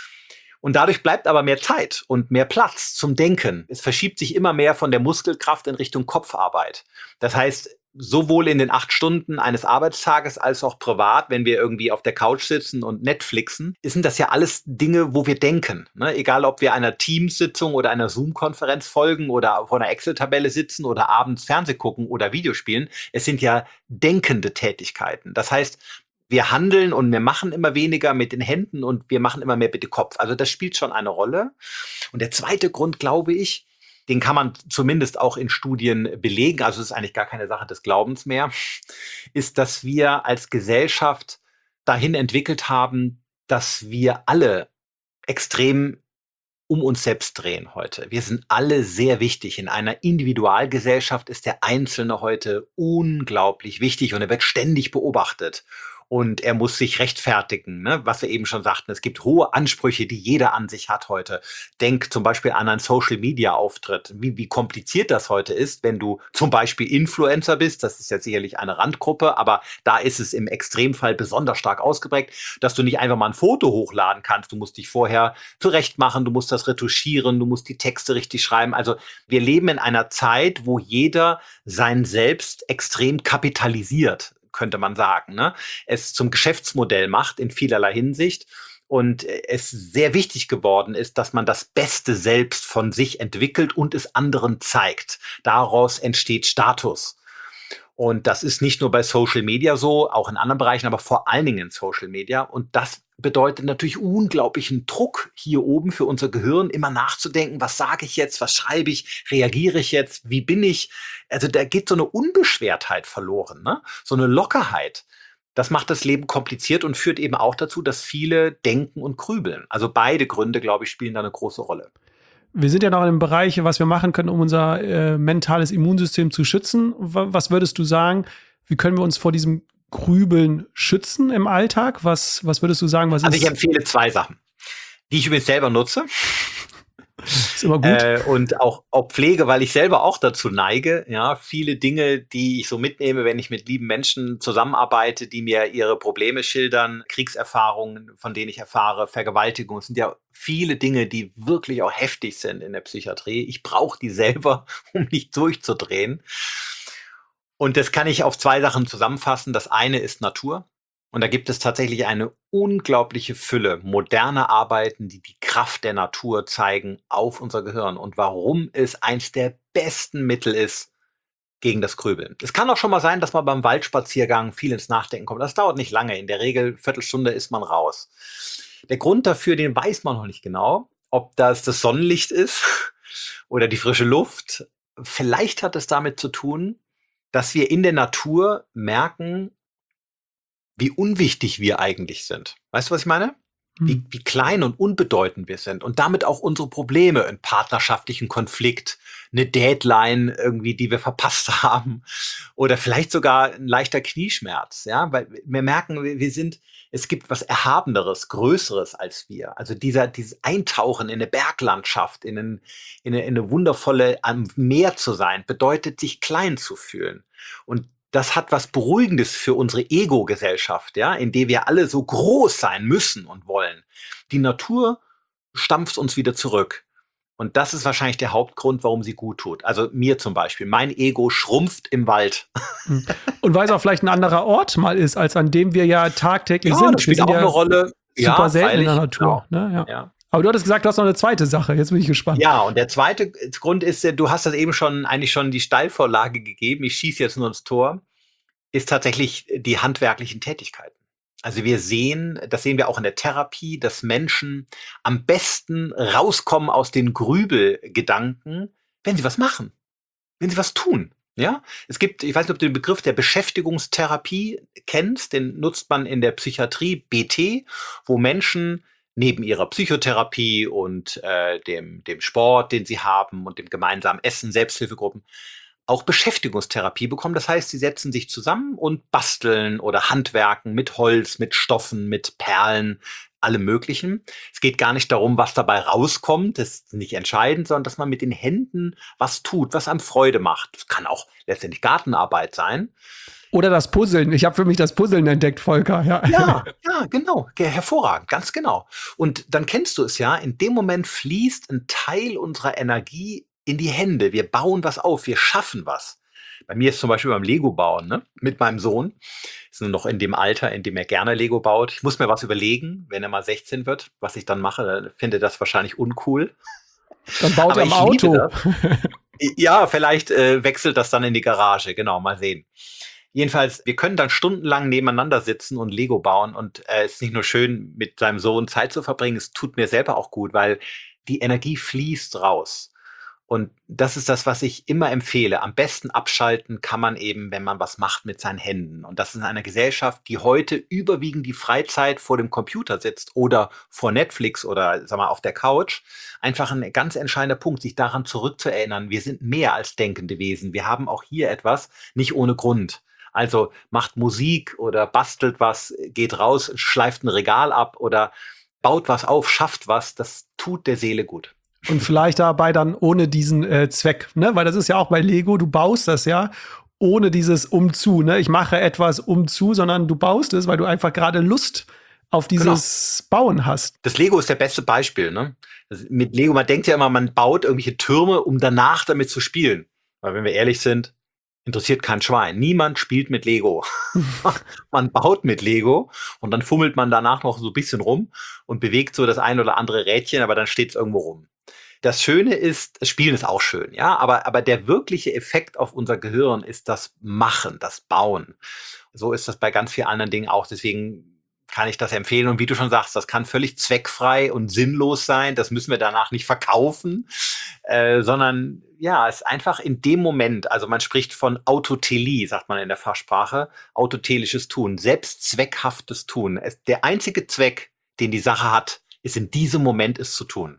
Und dadurch bleibt aber mehr Zeit und mehr Platz zum Denken. Es verschiebt sich immer mehr von der Muskelkraft in Richtung Kopfarbeit. Das heißt, sowohl in den acht Stunden eines Arbeitstages als auch privat, wenn wir irgendwie auf der Couch sitzen und Netflixen, sind das ja alles Dinge, wo wir denken. Ne? Egal, ob wir einer Teamsitzung oder einer Zoom-Konferenz folgen oder vor einer Excel-Tabelle sitzen oder abends Fernseh gucken oder Videospielen. Es sind ja denkende Tätigkeiten. Das heißt, wir handeln und wir machen immer weniger mit den Händen und wir machen immer mehr mit dem Kopf. Also das spielt schon eine Rolle. Und der zweite Grund, glaube ich, den kann man zumindest auch in Studien belegen, also es ist eigentlich gar keine Sache des Glaubens mehr, ist, dass wir als Gesellschaft dahin entwickelt haben, dass wir alle extrem um uns selbst drehen heute. Wir sind alle sehr wichtig. In einer Individualgesellschaft ist der Einzelne heute unglaublich wichtig und er wird ständig beobachtet. Und er muss sich rechtfertigen, ne? Was wir eben schon sagten. Es gibt hohe Ansprüche, die jeder an sich hat heute. Denk zum Beispiel an einen Social-Media-Auftritt, wie, wie kompliziert das heute ist, wenn du zum Beispiel Influencer bist. Das ist jetzt sicherlich eine Randgruppe, aber da ist es im Extremfall besonders stark ausgeprägt, dass du nicht einfach mal ein Foto hochladen kannst. Du musst dich vorher zurechtmachen, du musst das retuschieren, du musst die Texte richtig schreiben. Also wir leben in einer Zeit, wo jeder sein Selbst extrem kapitalisiert, könnte man sagen, ne? Es zum Geschäftsmodell macht in vielerlei Hinsicht und äh, es sehr wichtig geworden ist, dass man das Beste selbst von sich entwickelt und es anderen zeigt. Daraus entsteht Status. Und das ist nicht nur bei Social Media so, auch in anderen Bereichen, aber vor allen Dingen in Social Media. Und das bedeutet natürlich unglaublichen Druck hier oben für unser Gehirn, immer nachzudenken, was sage ich jetzt, was schreibe ich, reagiere ich jetzt, wie bin ich? Also da geht so eine Unbeschwertheit verloren, ne? So eine Lockerheit. Das macht das Leben kompliziert und führt eben auch dazu, dass viele denken und grübeln. Also beide Gründe, glaube ich, spielen da eine große Rolle. Wir sind ja noch in einem Bereich, was wir machen können, um unser äh, mentales Immunsystem zu schützen. W- Was würdest du sagen, wie können wir uns vor diesem Grübeln schützen im Alltag? Was, was würdest du sagen, was Also ich ist, empfehle zwei Sachen, die ich übrigens selber nutze. ist immer gut? Äh, und auch, auch pflege, weil ich selber auch dazu neige, ja, viele Dinge, die ich so mitnehme, wenn ich mit lieben Menschen zusammenarbeite, die mir ihre Probleme schildern, Kriegserfahrungen, von denen ich erfahre, Vergewaltigung, es sind ja viele Dinge, die wirklich auch heftig sind in der Psychiatrie. Ich brauche die selber, um nicht durchzudrehen. Und das kann ich auf zwei Sachen zusammenfassen. Das eine ist Natur. Und da gibt es tatsächlich eine unglaubliche Fülle moderner Arbeiten, die die Kraft der Natur zeigen auf unser Gehirn und warum es eins der besten Mittel ist gegen das Grübeln. Es kann auch schon mal sein, dass man beim Waldspaziergang viel ins Nachdenken kommt. Das dauert nicht lange. In der Regel Viertelstunde ist man raus. Der Grund dafür, den weiß man noch nicht genau, ob das das Sonnenlicht ist oder die frische Luft. Vielleicht hat es damit zu tun, dass wir in der Natur merken, wie unwichtig wir eigentlich sind. Weißt du, was ich meine? Wie, Hm. wie klein und unbedeutend wir sind und damit auch unsere Probleme, einen partnerschaftlichen Konflikt, eine Deadline irgendwie, die wir verpasst haben oder vielleicht sogar ein leichter Knieschmerz, ja, weil wir merken, wir wir sind, es gibt was Erhabeneres, Größeres als wir. Also dieser, dieses Eintauchen in eine Berglandschaft, in, ein, in, eine, in eine wundervolle, am Meer zu sein, bedeutet, sich klein zu fühlen. Und das hat was Beruhigendes für unsere Ego-Gesellschaft, ja, in der wir alle so groß sein müssen und wollen. Die Natur stampft uns wieder zurück. Und das ist wahrscheinlich der Hauptgrund, warum sie gut tut. Also mir zum Beispiel. Mein Ego schrumpft im Wald. Hm. Und weil es auch vielleicht ein anderer Ort mal ist, als an dem wir ja tagtäglich Ja, sind. das Wir spielt sind auch ja eine Rolle. super Ja, selten in der freilich, Natur. Ne? Ja. Ja. Aber du hattest gesagt, du hast noch eine zweite Sache. Jetzt bin ich gespannt. Ja, und der zweite Grund ist, ja, du hast das eben schon eigentlich schon die Steilvorlage gegeben. Ich schieße jetzt nur ins Tor. Ist tatsächlich die handwerklichen Tätigkeiten. Also wir sehen, das sehen wir auch in der Therapie, dass Menschen am besten rauskommen aus den Grübelgedanken, wenn sie was machen, wenn sie was tun. Ja, es gibt, ich weiß nicht, ob du den Begriff der Beschäftigungstherapie kennst, den nutzt man in der Psychiatrie, B T, wo Menschen neben ihrer Psychotherapie und äh, dem, dem Sport, den sie haben und dem gemeinsamen Essen, Selbsthilfegruppen, auch Beschäftigungstherapie bekommen. Das heißt, sie setzen sich zusammen und basteln oder handwerken mit Holz, mit Stoffen, mit Perlen, allem Möglichen. Es geht gar nicht darum, was dabei rauskommt, das ist nicht entscheidend, sondern dass man mit den Händen was tut, was einem Freude macht. Das kann auch letztendlich Gartenarbeit sein. Oder das Puzzeln. Ich habe für mich das Puzzeln entdeckt, Volker. Ja, Ja, ja, genau. Ge- Hervorragend, ganz genau. Und dann kennst du es ja, in dem Moment fließt ein Teil unserer Energie in die Hände. Wir bauen was auf, wir schaffen was. Bei mir ist zum Beispiel beim Lego bauen, ne? Mit meinem Sohn. Ist nur noch in dem Alter, in dem er gerne Lego baut. Ich muss mir was überlegen, wenn er mal sechzehn wird, was ich dann mache. Dann finde das wahrscheinlich uncool. Dann baut Aber er am ich liebe Auto. das. Ja, vielleicht äh, wechselt das dann in die Garage. Genau, mal sehen. Jedenfalls, wir können dann stundenlang nebeneinander sitzen und Lego bauen. Und äh, es ist nicht nur schön, mit seinem Sohn Zeit zu verbringen, es tut mir selber auch gut, weil die Energie fließt raus. Und das ist das, was ich immer empfehle. Am besten abschalten kann man eben, wenn man was macht mit seinen Händen. Und das ist in einer Gesellschaft, die heute überwiegend die Freizeit vor dem Computer sitzt oder vor Netflix oder sag mal, auf der Couch. Einfach ein ganz entscheidender Punkt, sich daran zurückzuerinnern. Wir sind mehr als denkende Wesen. Wir haben auch hier etwas, nicht ohne Grund. Also macht Musik oder bastelt was, geht raus, schleift ein Regal ab oder baut was auf, schafft was. Das tut der Seele gut. Und vielleicht dabei dann ohne diesen äh, Zweck, ne? Weil das ist ja auch bei Lego, du baust das ja ohne dieses Umzu, ne? Ich mache etwas umzu, sondern du baust es, weil du einfach gerade Lust auf dieses genau. Bauen hast. Das Lego ist der beste Beispiel, ne? Das, mit Lego, man denkt ja immer, man baut irgendwelche Türme, um danach damit zu spielen. Weil wenn wir ehrlich sind, interessiert kein Schwein. Niemand spielt mit Lego. Man baut mit Lego und dann fummelt man danach noch so ein bisschen rum und bewegt so das ein oder andere Rädchen, aber dann steht es irgendwo rum. Das Schöne ist, das Spielen ist auch schön, ja, aber, aber der wirkliche Effekt auf unser Gehirn ist das Machen, das Bauen. So ist das bei ganz vielen anderen Dingen auch. Deswegen kann ich das empfehlen. Und wie du schon sagst, das kann völlig zweckfrei und sinnlos sein. Das müssen wir danach nicht verkaufen, äh, sondern ja, es ist einfach in dem Moment, also man spricht von Autotelie, sagt man in der Fachsprache, autotelisches Tun, selbstzweckhaftes Tun. Es, der einzige Zweck, den die Sache hat, ist in diesem Moment es zu tun.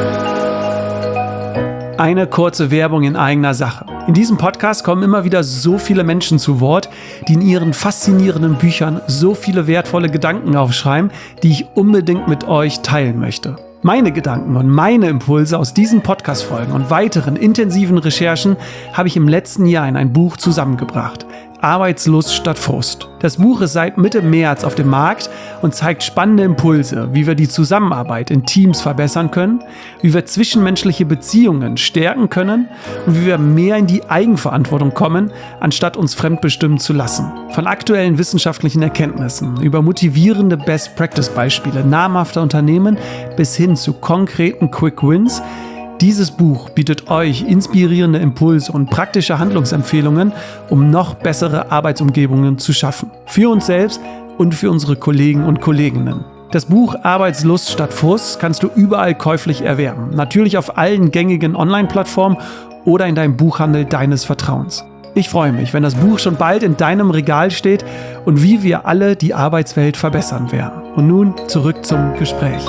Eine kurze Werbung in eigener Sache. In diesem Podcast kommen immer wieder so viele Menschen zu Wort, die in ihren faszinierenden Büchern so viele wertvolle Gedanken aufschreiben, die ich unbedingt mit euch teilen möchte. Meine Gedanken und meine Impulse aus diesen Podcast-Folgen und weiteren intensiven Recherchen habe ich im letzten Jahr in ein Buch zusammengebracht. Arbeitslust statt Frust. Das Buch ist seit Mitte März auf dem Markt und zeigt spannende Impulse, wie wir die Zusammenarbeit in Teams verbessern können, wie wir zwischenmenschliche Beziehungen stärken können und wie wir mehr in die Eigenverantwortung kommen, anstatt uns fremdbestimmen zu lassen. Von aktuellen wissenschaftlichen Erkenntnissen über motivierende Best-Practice-Beispiele namhafter Unternehmen bis hin zu konkreten Quick Wins. Dieses Buch bietet euch inspirierende Impulse und praktische Handlungsempfehlungen, um noch bessere Arbeitsumgebungen zu schaffen. Für uns selbst und für unsere Kollegen und Kolleginnen. Das Buch Arbeitslust statt Frust kannst du überall käuflich erwerben. Natürlich auf allen gängigen Online-Plattformen oder in deinem Buchhandel deines Vertrauens. Ich freue mich, wenn das Buch schon bald in deinem Regal steht und wie wir alle die Arbeitswelt verbessern werden. Und nun zurück zum Gespräch.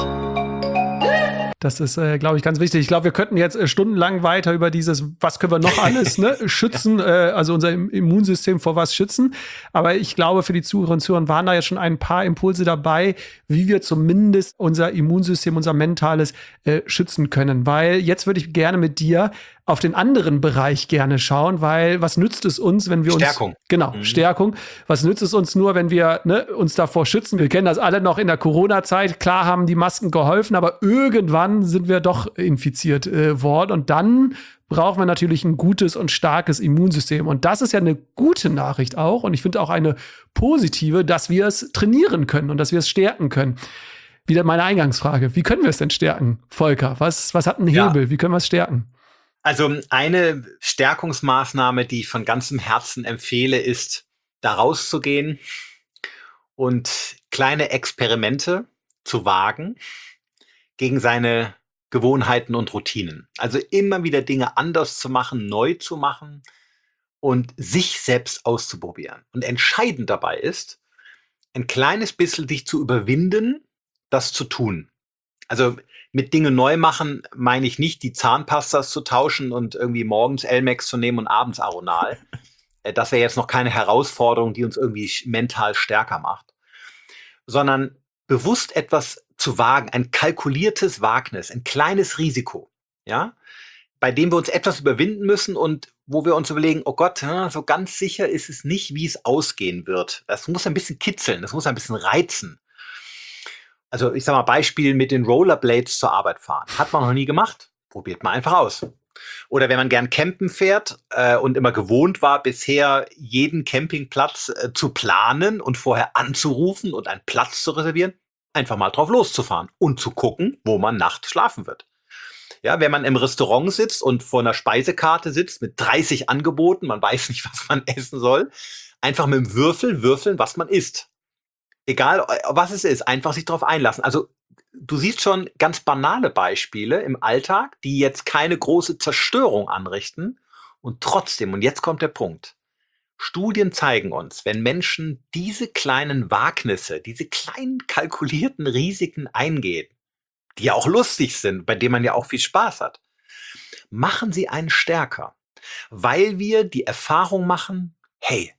Das ist, äh, glaube ich, ganz wichtig. Ich glaube, wir könnten jetzt äh, stundenlang weiter über dieses, was können wir noch alles ne, schützen, äh, also unser Immunsystem vor was schützen. Aber ich glaube, für die Zuhörer und Zuhörer waren da jetzt schon ein paar Impulse dabei, wie wir zumindest unser Immunsystem, unser Mentales äh, schützen können. Weil jetzt würde ich gerne mit dir auf den anderen Bereich gerne schauen, weil was nützt es uns, wenn wir Stärkung. uns... Genau, mhm. Stärkung. Was nützt es uns nur, wenn wir ne, uns davor schützen? Wir kennen das alle noch in der Corona-Zeit. Klar haben die Masken geholfen, aber irgendwann sind wir doch infiziert äh, worden. Und dann brauchen wir natürlich ein gutes und starkes Immunsystem. Und das ist ja eine gute Nachricht auch. Und ich finde auch eine positive, dass wir es trainieren können und dass wir es stärken können. Wieder meine Eingangsfrage. Wie können wir es denn stärken, Volker? Was, was hat einen Hebel? Ja. Wie können wir es stärken? Also eine Stärkungsmaßnahme, die ich von ganzem Herzen empfehle, ist, da rauszugehen und kleine Experimente zu wagen gegen seine Gewohnheiten und Routinen. Also immer wieder Dinge anders zu machen, neu zu machen und sich selbst auszuprobieren. Und entscheidend dabei ist, ein kleines bisschen sich zu überwinden, das zu tun. Also mit Dinge neu machen meine ich nicht, die Zahnpastas zu tauschen und irgendwie morgens Elmex zu nehmen und abends Aronal. Das wäre jetzt noch keine Herausforderung, die uns irgendwie mental stärker macht. Sondern bewusst etwas zu wagen, ein kalkuliertes Wagnis, ein kleines Risiko, ja, bei dem wir uns etwas überwinden müssen und wo wir uns überlegen, oh Gott, so ganz sicher ist es nicht, wie es ausgehen wird. Das muss ein bisschen kitzeln, das muss ein bisschen reizen. Also ich sage mal, Beispiel mit den Rollerblades zur Arbeit fahren. Hat man noch nie gemacht. Probiert mal einfach aus. Oder wenn man gern campen fährt äh, und immer gewohnt war, bisher jeden Campingplatz äh, zu planen und vorher anzurufen und einen Platz zu reservieren, einfach mal drauf loszufahren und zu gucken, wo man nachts schlafen wird. Ja, wenn man im Restaurant sitzt und vor einer Speisekarte sitzt mit dreißig Angeboten, man weiß nicht, was man essen soll, einfach mit dem Würfel würfeln, was man isst. Egal, was es ist, einfach sich darauf einlassen. Also du siehst schon ganz banale Beispiele im Alltag, die jetzt keine große Zerstörung anrichten. Und trotzdem, und jetzt kommt der Punkt, Studien zeigen uns, wenn Menschen diese kleinen Wagnisse, diese kleinen kalkulierten Risiken eingehen, die ja auch lustig sind, bei denen man ja auch viel Spaß hat, machen sie einen stärker. Weil wir die Erfahrung machen, hey,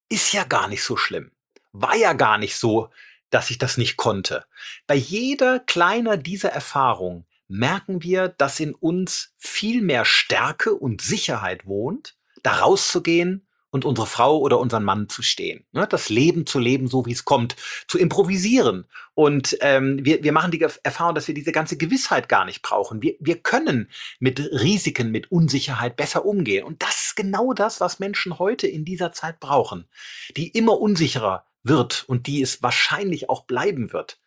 ist ja gar nicht so schlimm. War ja gar nicht so, dass ich das nicht konnte. Bei jeder kleiner dieser Erfahrungen merken wir, dass in uns viel mehr Stärke und Sicherheit wohnt, da rauszugehen und unsere Frau oder unseren Mann zu stehen. Ne? Das Leben zu leben, so wie es kommt, zu improvisieren. Und ähm, wir, wir machen die Ge- Erfahrung, dass wir diese ganze Gewissheit gar nicht brauchen. Wir, wir können mit Risiken, mit Unsicherheit besser umgehen. Und das ist genau das, was Menschen heute in dieser Zeit brauchen, die immer unsicherer wird und die es wahrscheinlich auch bleiben wird.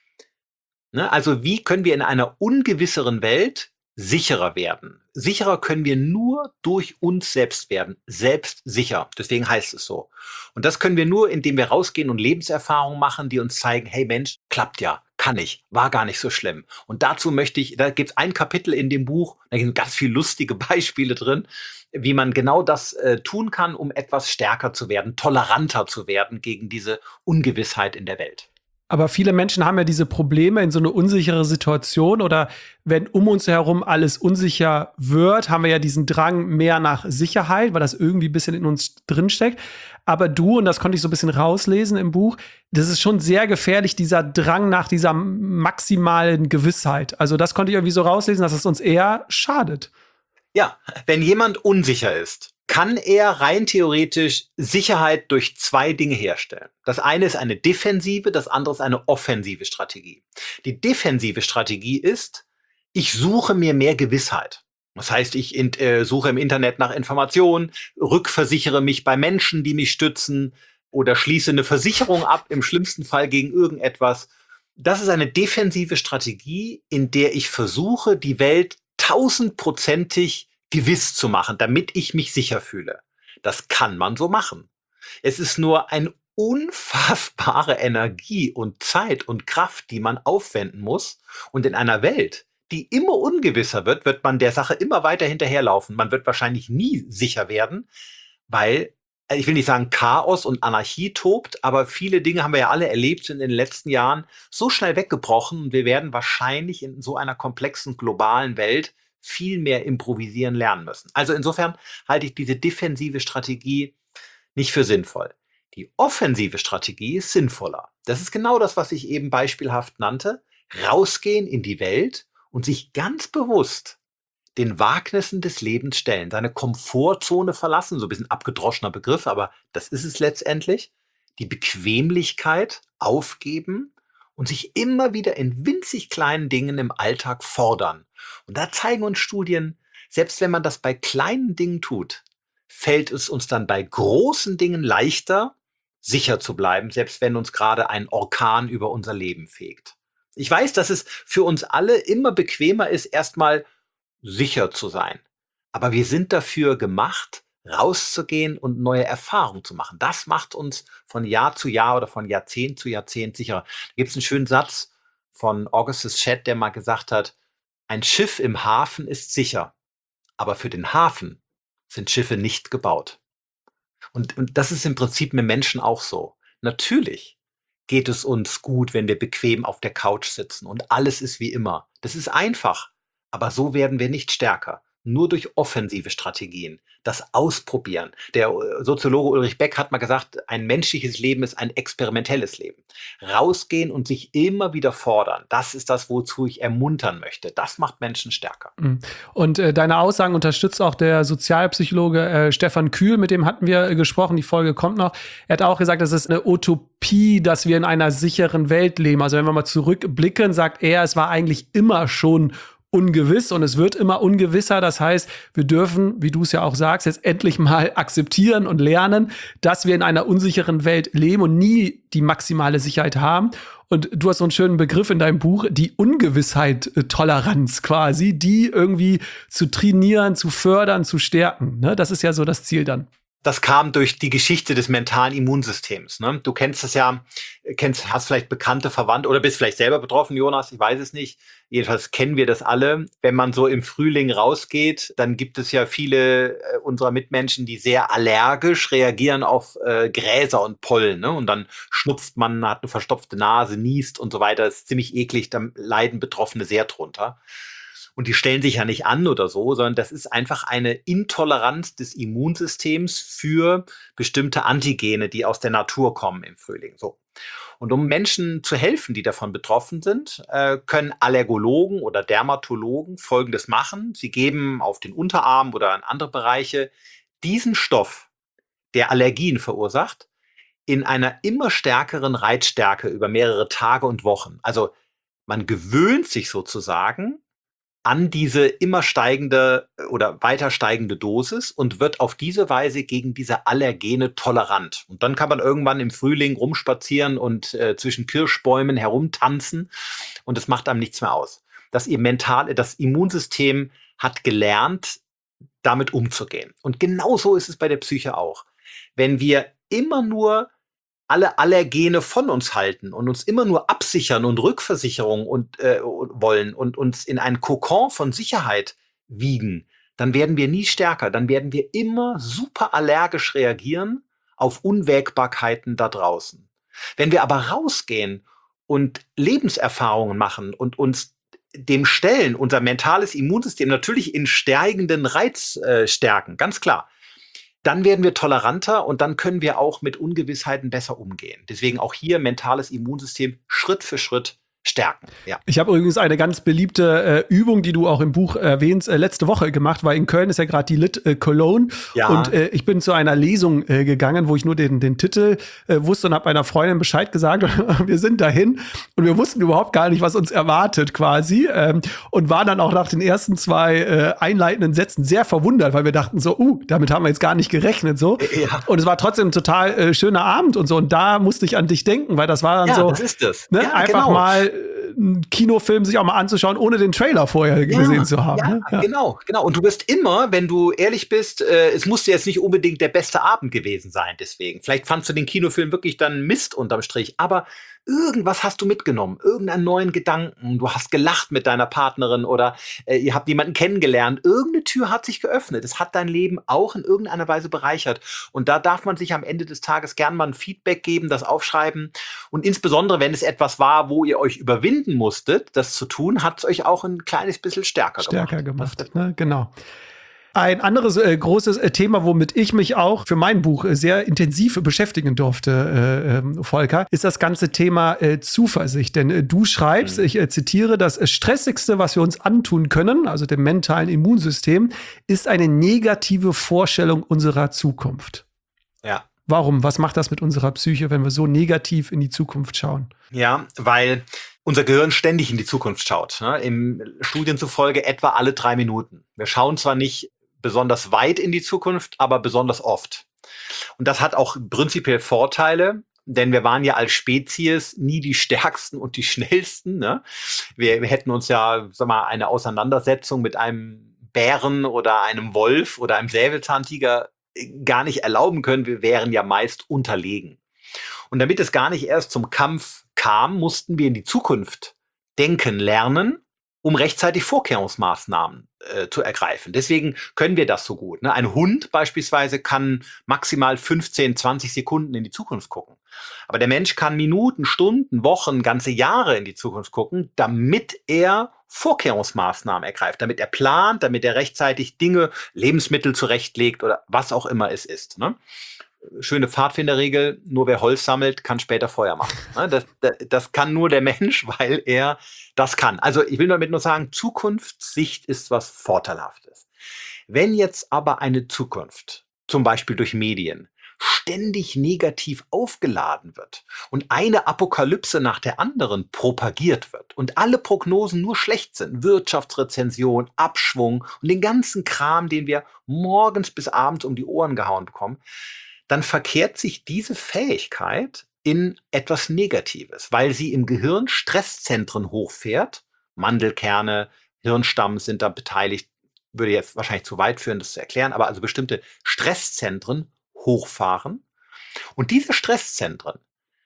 Ne? Also wie können wir in einer ungewisseren Welt sicherer werden? Sicherer können wir nur durch uns selbst werden, selbstsicher. Deswegen heißt es so. Und das können wir nur, indem wir rausgehen und Lebenserfahrungen machen, die uns zeigen, hey Mensch, klappt ja, kann ich, war gar nicht so schlimm. Und dazu möchte ich, da gibt es ein Kapitel in dem Buch, da sind ganz viele lustige Beispiele drin, wie man genau das äh, tun kann, um etwas stärker zu werden, toleranter zu werden gegen diese Ungewissheit in der Welt. Aber viele Menschen haben ja diese Probleme in so eine unsichere Situation oder wenn um uns herum alles unsicher wird, haben wir ja diesen Drang mehr nach Sicherheit, weil das irgendwie ein bisschen in uns drinsteckt. Aber du, und das konnte ich so ein bisschen rauslesen im Buch, das ist schon sehr gefährlich, dieser Drang nach dieser maximalen Gewissheit. Also das konnte ich irgendwie so rauslesen, dass es uns eher schadet. Ja, wenn jemand unsicher ist, kann er rein theoretisch Sicherheit durch zwei Dinge herstellen. Das eine ist eine defensive, das andere ist eine offensive Strategie. Die defensive Strategie ist, ich suche mir mehr Gewissheit. Das heißt, ich in, äh, suche im Internet nach Informationen, rückversichere mich bei Menschen, die mich stützen oder schließe eine Versicherung ab, im schlimmsten Fall gegen irgendetwas. Das ist eine defensive Strategie, in der ich versuche, die Welt tausendprozentig gewiss zu machen, damit ich mich sicher fühle. Das kann man so machen. Es ist nur eine unfassbare Energie und Zeit und Kraft, die man aufwenden muss. Und in einer Welt, die immer ungewisser wird, wird man der Sache immer weiter hinterherlaufen. Man wird wahrscheinlich nie sicher werden, weil, ich will nicht sagen Chaos und Anarchie tobt, aber viele Dinge haben wir ja alle erlebt, sind in den letzten Jahren so schnell weggebrochen und wir werden wahrscheinlich in so einer komplexen globalen Welt viel mehr improvisieren lernen müssen. Also insofern halte ich diese defensive Strategie nicht für sinnvoll. Die offensive Strategie ist sinnvoller. Das ist genau das, was ich eben beispielhaft nannte. Rausgehen in die Welt und sich ganz bewusst den Wagnissen des Lebens stellen, seine Komfortzone verlassen, so ein bisschen abgedroschener Begriff, aber das ist es letztendlich, die Bequemlichkeit aufgeben und sich immer wieder in winzig kleinen Dingen im Alltag fordern. Und da zeigen uns Studien, selbst wenn man das bei kleinen Dingen tut, fällt es uns dann bei großen Dingen leichter, sicher zu bleiben, selbst wenn uns gerade ein Orkan über unser Leben fegt. Ich weiß, dass es für uns alle immer bequemer ist, erstmal sicher zu sein. Aber wir sind dafür gemacht, rauszugehen und neue Erfahrungen zu machen. Das macht uns von Jahr zu Jahr oder von Jahrzehnt zu Jahrzehnt sicherer. Da gibt es einen schönen Satz von Augustus Shedd, der mal gesagt hat, ein Schiff im Hafen ist sicher, aber für den Hafen sind Schiffe nicht gebaut. Und, und das ist im Prinzip mit Menschen auch so. Natürlich geht es uns gut, wenn wir bequem auf der Couch sitzen und alles ist wie immer. Das ist einfach, aber so werden wir nicht stärker. Nur durch offensive Strategien, das Ausprobieren. Der äh, Soziologe Ulrich Beck hat mal gesagt, ein menschliches Leben ist ein experimentelles Leben. Rausgehen und sich immer wieder fordern, das ist das, wozu ich ermuntern möchte. Das macht Menschen stärker. Und äh, deine Aussagen unterstützt auch der Sozialpsychologe äh, Stefan Kühl, mit dem hatten wir äh, gesprochen, die Folge kommt noch. Er hat auch gesagt, es ist eine Utopie, dass wir in einer sicheren Welt leben. Also wenn wir mal zurückblicken, sagt er, es war eigentlich immer schon ungewiss und es wird immer ungewisser. Das heißt, wir dürfen, wie du es ja auch sagst, jetzt endlich mal akzeptieren und lernen, dass wir in einer unsicheren Welt leben und nie die maximale Sicherheit haben. Und du hast so einen schönen Begriff in deinem Buch, die Ungewissheit-Toleranz quasi, die irgendwie zu trainieren, zu fördern, zu stärken. Ne? Das ist ja so das Ziel dann. Das kam durch die Geschichte des mentalen Immunsystems. Ne? Du kennst es ja, kennst, hast vielleicht Bekannte, Verwandte oder bist vielleicht selber betroffen, Jonas, ich weiß es nicht. Jedenfalls kennen wir das alle. Wenn man so im Frühling rausgeht, dann gibt es ja viele äh, unserer Mitmenschen, die sehr allergisch reagieren auf äh, Gräser und Pollen. Ne? Und dann schnupft man, hat eine verstopfte Nase, niest und so weiter. Das ist ziemlich eklig, da leiden Betroffene sehr drunter. Und die stellen sich ja nicht an oder so, sondern das ist einfach eine Intoleranz des Immunsystems für bestimmte Antigene, die aus der Natur kommen im Frühling. So. Und um Menschen zu helfen, die davon betroffen sind, äh, können Allergologen oder Dermatologen Folgendes machen. Sie geben auf den Unterarm oder in andere Bereiche diesen Stoff, der Allergien verursacht, in einer immer stärkeren Reizstärke über mehrere Tage und Wochen. Also man gewöhnt sich sozusagen an diese immer steigende oder weiter steigende Dosis und wird auf diese Weise gegen diese Allergene tolerant. Und dann kann man irgendwann im Frühling rumspazieren und äh, zwischen Kirschbäumen herumtanzen und es macht einem nichts mehr aus. Das, mental, das Immunsystem hat gelernt, damit umzugehen. Und genauso ist es bei der Psyche auch. Wenn wir immer nur alle Allergene von uns halten und uns immer nur absichern und Rückversicherung und, äh, wollen und uns in einen Kokon von Sicherheit wiegen, dann werden wir nie stärker. Dann werden wir immer super allergisch reagieren auf Unwägbarkeiten da draußen. Wenn wir aber rausgehen und Lebenserfahrungen machen und uns dem stellen, unser mentales Immunsystem natürlich in steigenden Reizstärken, äh, ganz klar, dann werden wir toleranter und dann können wir auch mit Ungewissheiten besser umgehen. Deswegen auch hier mentales Immunsystem Schritt für Schritt stärken. Ja. Ich habe übrigens eine ganz beliebte äh, Übung, die du auch im Buch erwähnst, äh, letzte Woche gemacht, weil in Köln ist ja gerade die Lit äh, Cologne. Ja. Und äh, ich bin zu einer Lesung äh, gegangen, wo ich nur den, den Titel äh, wusste und habe einer Freundin Bescheid gesagt. Und wir sind dahin und wir wussten überhaupt gar nicht, was uns erwartet quasi. Ähm, und waren dann auch nach den ersten zwei äh, einleitenden Sätzen sehr verwundert, weil wir dachten so, uh, damit haben wir jetzt gar nicht gerechnet. So. Ja. Und es war trotzdem ein total äh, schöner Abend und so. Und da musste ich an dich denken, weil das war dann ja, so, das ist es. ne, Ja, einfach genau. mal einen Kinofilm sich auch mal anzuschauen, ohne den Trailer vorher ja, gesehen zu haben. Ja, ne? ja, genau, genau. Und du wirst immer, wenn du ehrlich bist, äh, es musste jetzt nicht unbedingt der beste Abend gewesen sein deswegen. Vielleicht fandst du den Kinofilm wirklich dann Mist unterm Strich, aber irgendwas hast du mitgenommen, irgendeinen neuen Gedanken. Du hast gelacht mit deiner Partnerin oder äh, ihr habt jemanden kennengelernt. Irgendeine Tür hat sich geöffnet. Es hat dein Leben auch in irgendeiner Weise bereichert. Und da darf man sich am Ende des Tages gern mal ein Feedback geben, das aufschreiben. Und insbesondere, wenn es etwas war, wo ihr euch überwinden musstet, das zu tun, hat es euch auch ein kleines bisschen stärker, stärker gemacht. gemacht. Ne? Genau. Ein anderes äh, großes äh, Thema, womit ich mich auch für mein Buch äh, sehr intensiv beschäftigen durfte, äh, äh, Volker, ist das ganze Thema äh, Zuversicht. Denn äh, du schreibst, mhm. ich äh, zitiere, das Stressigste, was wir uns antun können, also dem mentalen Immunsystem, ist eine negative Vorstellung unserer Zukunft. Ja. Warum? Was macht das mit unserer Psyche, wenn wir so negativ in die Zukunft schauen? Ja, weil unser Gehirn ständig in die Zukunft schaut. Ne? Im Studien zufolge etwa alle drei Minuten. Wir schauen zwar nicht besonders weit in die Zukunft, aber besonders oft. Und das hat auch prinzipiell Vorteile, denn wir waren ja als Spezies nie die Stärksten und die Schnellsten. Ne? Wir, wir hätten uns ja, sag mal, eine Auseinandersetzung mit einem Bären oder einem Wolf oder einem Säbelzahntiger gar nicht erlauben können. Wir wären ja meist unterlegen. Und damit es gar nicht erst zum Kampf kam, mussten wir in die Zukunft denken lernen, um rechtzeitig Vorkehrungsmaßnahmen äh, zu ergreifen. Deswegen können wir das so gut. Ne? Ein Hund beispielsweise kann maximal fünfzehn, zwanzig Sekunden in die Zukunft gucken. Aber der Mensch kann Minuten, Stunden, Wochen, ganze Jahre in die Zukunft gucken, damit er Vorkehrungsmaßnahmen ergreift, damit er plant, damit er rechtzeitig Dinge, Lebensmittel zurechtlegt oder was auch immer es ist. Ne? Schöne Pfadfinderregel, nur wer Holz sammelt, kann später Feuer machen. Das, das, das kann nur der Mensch, weil er das kann. Also ich will damit nur sagen, Zukunftssicht ist was Vorteilhaftes. Wenn jetzt aber eine Zukunft, zum Beispiel durch Medien, ständig negativ aufgeladen wird und eine Apokalypse nach der anderen propagiert wird und alle Prognosen nur schlecht sind, Wirtschaftsrezension, Abschwung und den ganzen Kram, den wir morgens bis abends um die Ohren gehauen bekommen, dann verkehrt sich diese Fähigkeit in etwas Negatives, weil sie im Gehirn Stresszentren hochfährt. Mandelkerne, Hirnstamm sind da beteiligt, würde jetzt wahrscheinlich zu weit führen, das zu erklären, aber also bestimmte Stresszentren hochfahren. Und diese Stresszentren,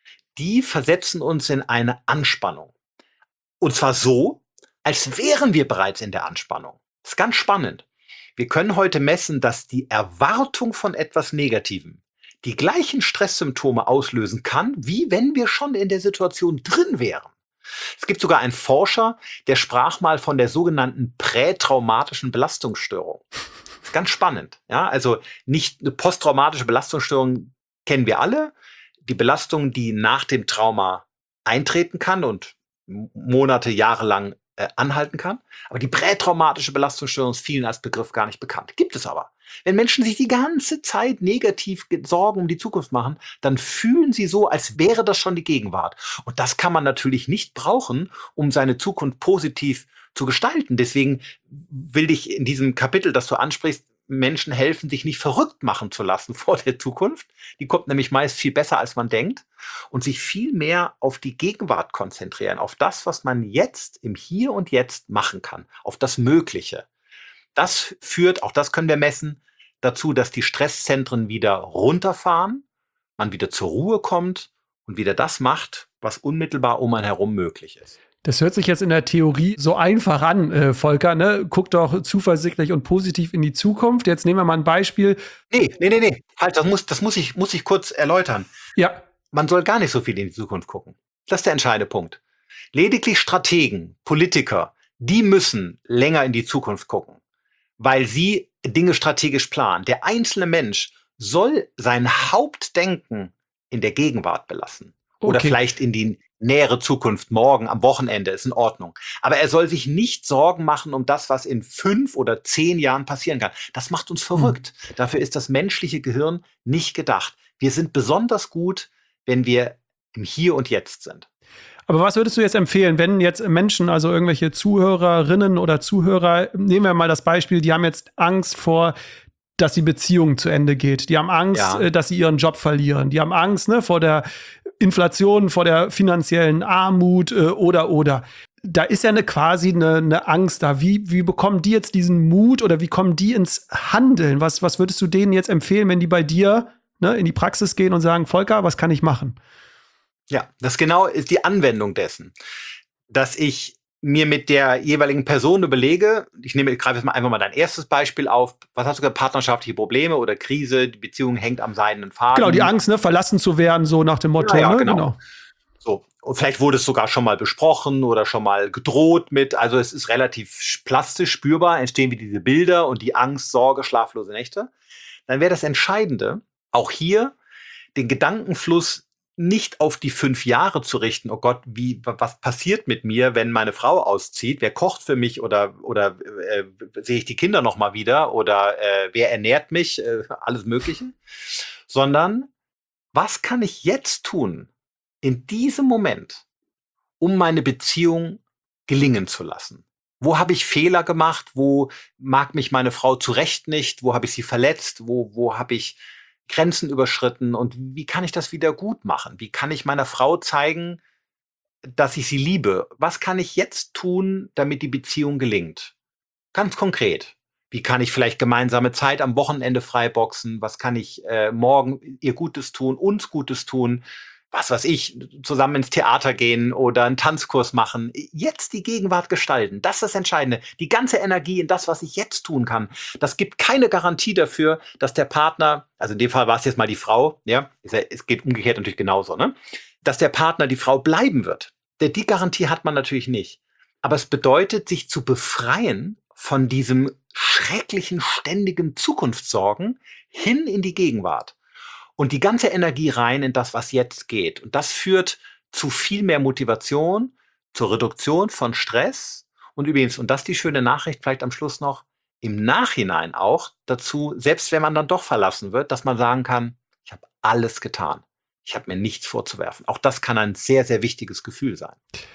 die versetzen uns in eine Anspannung. Und zwar so, als wären wir bereits in der Anspannung. Das ist ganz spannend. Wir können heute messen, dass die Erwartung von etwas Negativem die gleichen Stresssymptome auslösen kann, wie wenn wir schon in der Situation drin wären. Es gibt sogar einen Forscher, der sprach mal von der sogenannten prätraumatischen Belastungsstörung. Ganz spannend. Ja? Also nicht eine posttraumatische Belastungsstörung kennen wir alle. Die Belastung, die nach dem Trauma eintreten kann und Monate, Jahre lang äh, anhalten kann. Aber die prätraumatische Belastungsstörung ist vielen als Begriff gar nicht bekannt. Gibt es aber. Wenn Menschen sich die ganze Zeit negativ Sorgen um die Zukunft machen, dann fühlen sie so, als wäre das schon die Gegenwart. Und das kann man natürlich nicht brauchen, um seine Zukunft positiv zu gestalten. Deswegen will ich in diesem Kapitel, das du ansprichst, Menschen helfen, sich nicht verrückt machen zu lassen vor der Zukunft. Die kommt nämlich meist viel besser, als man denkt. Und sich viel mehr auf die Gegenwart konzentrieren, auf das, was man jetzt im Hier und Jetzt machen kann, auf das Mögliche. Das führt, auch das können wir messen, dazu, dass die Stresszentren wieder runterfahren, man wieder zur Ruhe kommt und wieder das macht, was unmittelbar um einen herum möglich ist. Das hört sich jetzt in der Theorie so einfach an, äh, Volker, ne? Guck doch zuversichtlich und positiv in die Zukunft. Jetzt nehmen wir mal ein Beispiel. Nee, nee, nee, nee. Halt, das muss, das muss ich, muss ich kurz erläutern. Ja. Man soll gar nicht so viel in die Zukunft gucken. Das ist der entscheidende Punkt. Lediglich Strategen, Politiker, die müssen länger in die Zukunft gucken, weil sie Dinge strategisch planen. Der einzelne Mensch soll sein Hauptdenken in der Gegenwart belassen. Oder Okay. vielleicht in die nähere Zukunft, morgen, am Wochenende, ist in Ordnung. Aber er soll sich nicht Sorgen machen um das, was in fünf oder zehn Jahren passieren kann. Das macht uns verrückt. Mhm. Dafür ist das menschliche Gehirn nicht gedacht. Wir sind besonders gut, wenn wir im Hier und Jetzt sind. Aber was würdest du jetzt empfehlen, wenn jetzt Menschen, also irgendwelche Zuhörerinnen oder Zuhörer, nehmen wir mal das Beispiel, die haben jetzt Angst vor, dass die Beziehung zu Ende geht. Die haben Angst, Ja. dass sie ihren Job verlieren. Die haben Angst, ne, vor der Inflation, vor der finanziellen Armut äh, oder, oder. Da ist ja eine, quasi eine, eine Angst da. Wie, wie bekommen die jetzt diesen Mut oder wie kommen die ins Handeln? Was, was würdest du denen jetzt empfehlen, wenn die bei dir, ne, in die Praxis gehen und sagen, Volker, was kann ich machen? Ja, das genau ist die Anwendung dessen, dass ich mir mit der jeweiligen Person überlege, ich nehme, ich greife jetzt mal einfach mal dein erstes Beispiel auf, was hast du gesagt, partnerschaftliche Probleme oder Krise, die Beziehung hängt am seidenen Faden. Genau, die Angst, ne, verlassen zu werden, so nach dem Motto. Ja, ja, ne? genau. genau. So, und vielleicht wurde es sogar schon mal besprochen oder schon mal gedroht mit, also es ist relativ plastisch spürbar, entstehen wie diese Bilder und die Angst, Sorge, schlaflose Nächte. Dann wäre das Entscheidende, auch hier den Gedankenfluss nicht auf die fünf Jahre zu richten, oh Gott, wie, was passiert mit mir, wenn meine Frau auszieht? Wer kocht für mich oder, oder äh, sehe ich die Kinder noch mal wieder oder äh, wer ernährt mich? Äh, alles Mögliche. Sondern, was kann ich jetzt tun, in diesem Moment, um meine Beziehung gelingen zu lassen? Wo habe ich Fehler gemacht? Wo mag mich meine Frau zu Recht nicht? Wo habe ich sie verletzt? Wo, wo habe ich Grenzen überschritten und wie kann ich das wieder gut machen? Wie kann ich meiner Frau zeigen, dass ich sie liebe? Was kann ich jetzt tun, damit die Beziehung gelingt? Ganz konkret. Wie kann ich vielleicht gemeinsame Zeit am Wochenende freiboxen? Was kann ich äh, morgen ihr Gutes tun, uns Gutes tun? Was weiß ich, zusammen ins Theater gehen oder einen Tanzkurs machen. Jetzt die Gegenwart gestalten. Das ist das Entscheidende. Die ganze Energie in das, was ich jetzt tun kann. Das gibt keine Garantie dafür, dass der Partner, also in dem Fall war es jetzt mal die Frau, ja, es geht umgekehrt natürlich genauso, ne? Dass der Partner die Frau bleiben wird. Die Garantie hat man natürlich nicht. Aber es bedeutet, sich zu befreien von diesem schrecklichen, ständigen Zukunftssorgen hin in die Gegenwart. Und die ganze Energie rein in das, was jetzt geht. Und das führt zu viel mehr Motivation, zur Reduktion von Stress. Und übrigens, und das ist die schöne Nachricht vielleicht am Schluss noch, im Nachhinein auch dazu, selbst wenn man dann doch verlassen wird, dass man sagen kann, ich habe alles getan. Ich habe mir nichts vorzuwerfen. Auch das kann ein sehr, sehr wichtiges Gefühl sein.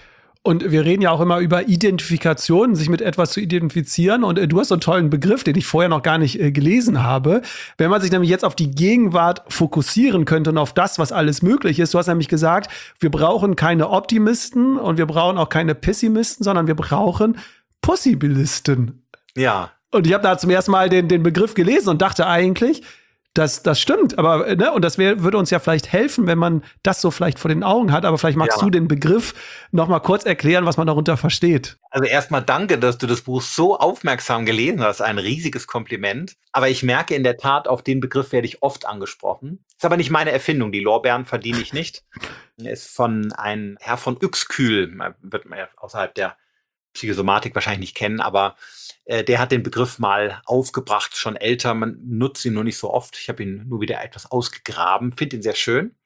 Und wir reden ja auch immer über Identifikation, sich mit etwas zu identifizieren. Und äh, du hast so einen tollen Begriff, den ich vorher noch gar nicht äh, gelesen habe. Wenn man sich nämlich jetzt auf die Gegenwart fokussieren könnte und auf das, was alles möglich ist. Du hast nämlich gesagt, wir brauchen keine Optimisten und wir brauchen auch keine Pessimisten, sondern wir brauchen Possibilisten. Ja. Und ich habe da zum ersten Mal den, den Begriff gelesen und dachte eigentlich, Das, das stimmt, aber äh, ne, und das wär, würde uns ja vielleicht helfen, wenn man das so vielleicht vor den Augen hat. Aber vielleicht magst Ja. du den Begriff noch mal kurz erklären, was man darunter versteht. Also erstmal danke, dass du das Buch so aufmerksam gelesen hast. Ein riesiges Kompliment. Aber ich merke in der Tat, auf den Begriff werde ich oft angesprochen. Ist aber nicht meine Erfindung. Die Lorbeeren verdiene ich nicht. Ist von einem Herr von Uexküll, man wird man ja außerhalb der Psychosomatik wahrscheinlich nicht kennen, aber äh, der hat den Begriff mal aufgebracht, schon älter. Man nutzt ihn nur nicht so oft. Ich habe ihn nur wieder etwas ausgegraben, finde ihn sehr schön.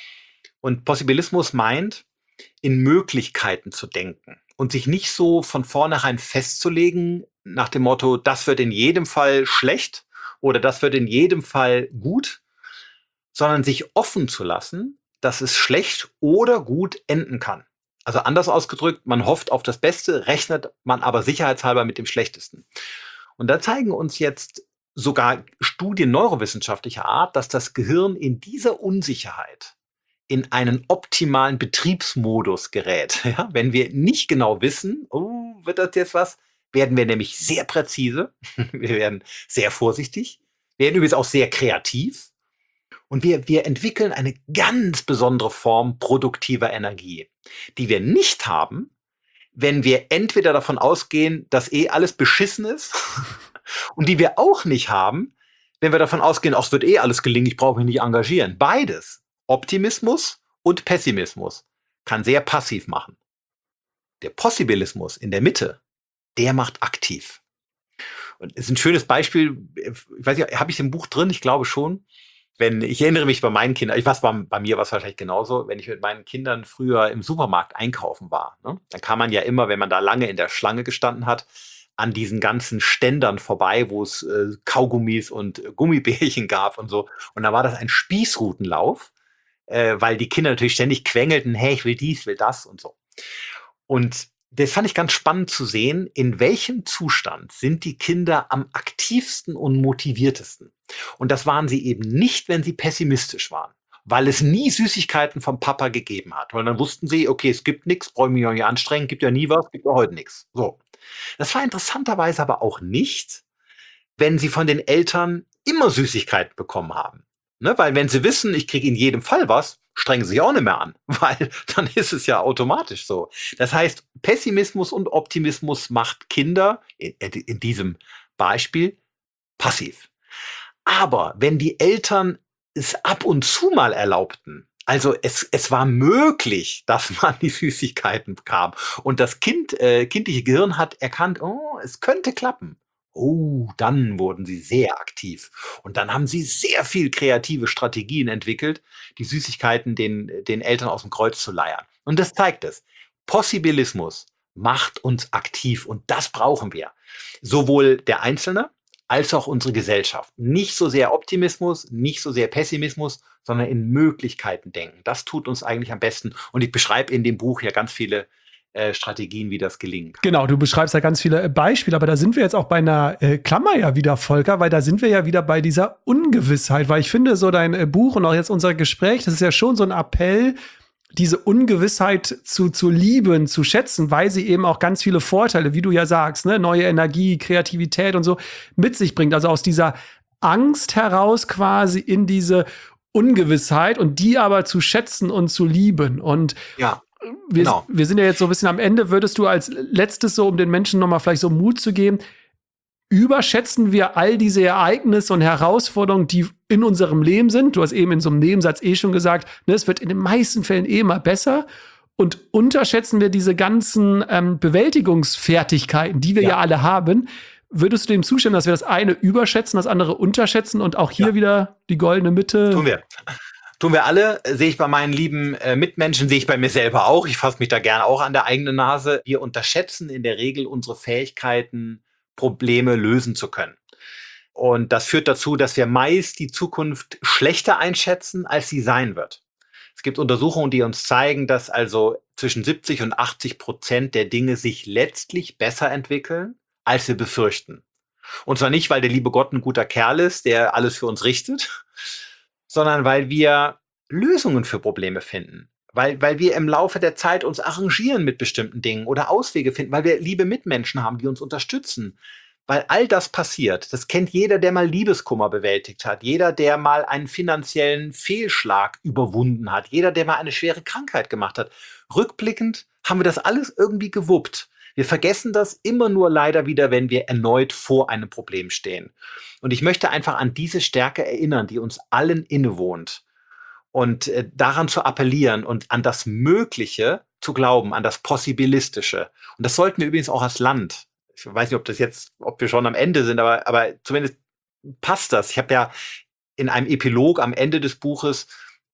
Und Possibilismus meint, in Möglichkeiten zu denken und sich nicht so von vornherein festzulegen nach dem Motto, das wird in jedem Fall schlecht oder das wird in jedem Fall gut, sondern sich offen zu lassen, dass es schlecht oder gut enden kann. Also anders ausgedrückt, man hofft auf das Beste, rechnet man aber sicherheitshalber mit dem Schlechtesten. Und da zeigen uns jetzt sogar Studien neurowissenschaftlicher Art, dass das Gehirn in dieser Unsicherheit in einen optimalen Betriebsmodus gerät. Ja, wenn wir nicht genau wissen, oh, wird das jetzt was, werden wir nämlich sehr präzise, wir werden sehr vorsichtig, werden übrigens auch sehr kreativ und wir, wir entwickeln eine ganz besondere Form produktiver Energie, die wir nicht haben, wenn wir entweder davon ausgehen, dass eh alles beschissen ist und die wir auch nicht haben, wenn wir davon ausgehen, ach, es wird eh alles gelingen, ich brauche mich nicht engagieren. Beides, Optimismus und Pessimismus, kann sehr passiv machen. Der Possibilismus in der Mitte, der macht aktiv. Und es ist ein schönes Beispiel, ich weiß nicht, habe ich es im Buch drin? Ich glaube schon. Wenn, ich erinnere mich bei meinen Kindern, ich weiß, bei, bei mir war es wahrscheinlich genauso, wenn ich mit meinen Kindern früher im Supermarkt einkaufen war, ne, dann kam man ja immer, wenn man da lange in der Schlange gestanden hat, an diesen ganzen Ständern vorbei, wo es äh, Kaugummis und äh, Gummibärchen gab und so. Und da war das ein Spießrutenlauf, äh, weil die Kinder natürlich ständig quengelten, hey, ich will dies, will das und so. Und das fand ich ganz spannend zu sehen, in welchem Zustand sind die Kinder am aktivsten und motiviertesten. Und das waren sie eben nicht, wenn sie pessimistisch waren, weil es nie Süßigkeiten vom Papa gegeben hat. Weil dann wussten sie, okay, es gibt nichts, brauche ich mich auch nicht anstrengen, gibt ja nie was, gibt ja heute nichts. So. Das war interessanterweise aber auch nicht, wenn sie von den Eltern immer Süßigkeiten bekommen haben. Ne? Weil wenn sie wissen, ich kriege in jedem Fall was, strengen sie sich auch nicht mehr an, weil dann ist es ja automatisch so. Das heißt, Pessimismus und Optimismus macht Kinder, in, in diesem Beispiel, passiv. Aber wenn die Eltern es ab und zu mal erlaubten, also es, es war möglich, dass man die Süßigkeiten bekam und das Kind, äh, kindliche Gehirn hat erkannt, oh, es könnte klappen. Oh, dann wurden sie sehr aktiv. Und dann haben sie sehr viel kreative Strategien entwickelt, die Süßigkeiten den, den Eltern aus dem Kreuz zu leiern. Und das zeigt es. Possibilismus macht uns aktiv und das brauchen wir. Sowohl der Einzelne als auch unsere Gesellschaft. Nicht so sehr Optimismus, nicht so sehr Pessimismus, sondern in Möglichkeiten denken. Das tut uns eigentlich am besten. Und ich beschreibe in dem Buch ja ganz viele äh, Strategien, wie das gelingen kann. Genau, du beschreibst ja ganz viele Beispiele, aber da sind wir jetzt auch bei einer äh, Klammer ja wieder, Volker, weil da sind wir ja wieder bei dieser Ungewissheit, weil ich finde, so dein äh, Buch und auch jetzt unser Gespräch, das ist ja schon so ein Appell, diese Ungewissheit zu, zu lieben, zu schätzen, weil sie eben auch ganz viele Vorteile, wie du ja sagst, ne, neue Energie, Kreativität und so mit sich bringt. Also aus dieser Angst heraus quasi in diese Ungewissheit und die aber zu schätzen und zu lieben. Und Ja, wir, genau. wir sind ja jetzt so ein bisschen am Ende. Würdest du als letztes so, um den Menschen nochmal vielleicht so Mut zu geben, überschätzen wir all diese Ereignisse und Herausforderungen, die in unserem Leben sind? Du hast eben in so einem Nebensatz eh schon gesagt, ne, es wird in den meisten Fällen eh immer besser. Und unterschätzen wir diese ganzen ähm, Bewältigungsfertigkeiten, die wir ja. ja alle haben? Würdest du dem zustimmen, dass wir das eine überschätzen, das andere unterschätzen und auch hier ja. wieder die goldene Mitte? Tun wir. Tun wir alle, sehe ich bei meinen lieben äh, Mitmenschen, sehe ich bei mir selber auch. Ich fasse mich da gerne auch an der eigenen Nase. Wir unterschätzen in der Regel unsere Fähigkeiten, Probleme lösen zu können. Und das führt dazu, dass wir meist die Zukunft schlechter einschätzen, als sie sein wird. Es gibt Untersuchungen, die uns zeigen, dass also zwischen siebzig und achtzig Prozent der Dinge sich letztlich besser entwickeln, als wir befürchten. Und zwar nicht, weil der liebe Gott ein guter Kerl ist, der alles für uns richtet, sondern weil wir Lösungen für Probleme finden. Weil, weil wir im Laufe der Zeit uns arrangieren mit bestimmten Dingen oder Auswege finden, weil wir liebe Mitmenschen haben, die uns unterstützen, Weil all das passiert. Das kennt jeder, der mal Liebeskummer bewältigt hat. Jeder, der mal einen finanziellen Fehlschlag überwunden hat. Jeder, der mal eine schwere Krankheit gemacht hat. Rückblickend haben wir das alles irgendwie gewuppt. Wir vergessen das immer nur leider wieder, wenn wir erneut vor einem Problem stehen. Und ich möchte einfach an diese Stärke erinnern, die uns allen innewohnt. Und äh, daran zu appellieren und an das Mögliche zu glauben, an das Possibilistische. Und das sollten wir übrigens auch als Land. Ich weiß nicht, ob das jetzt, ob wir schon am Ende sind, aber, aber zumindest passt das. Ich habe ja in einem Epilog am Ende des Buches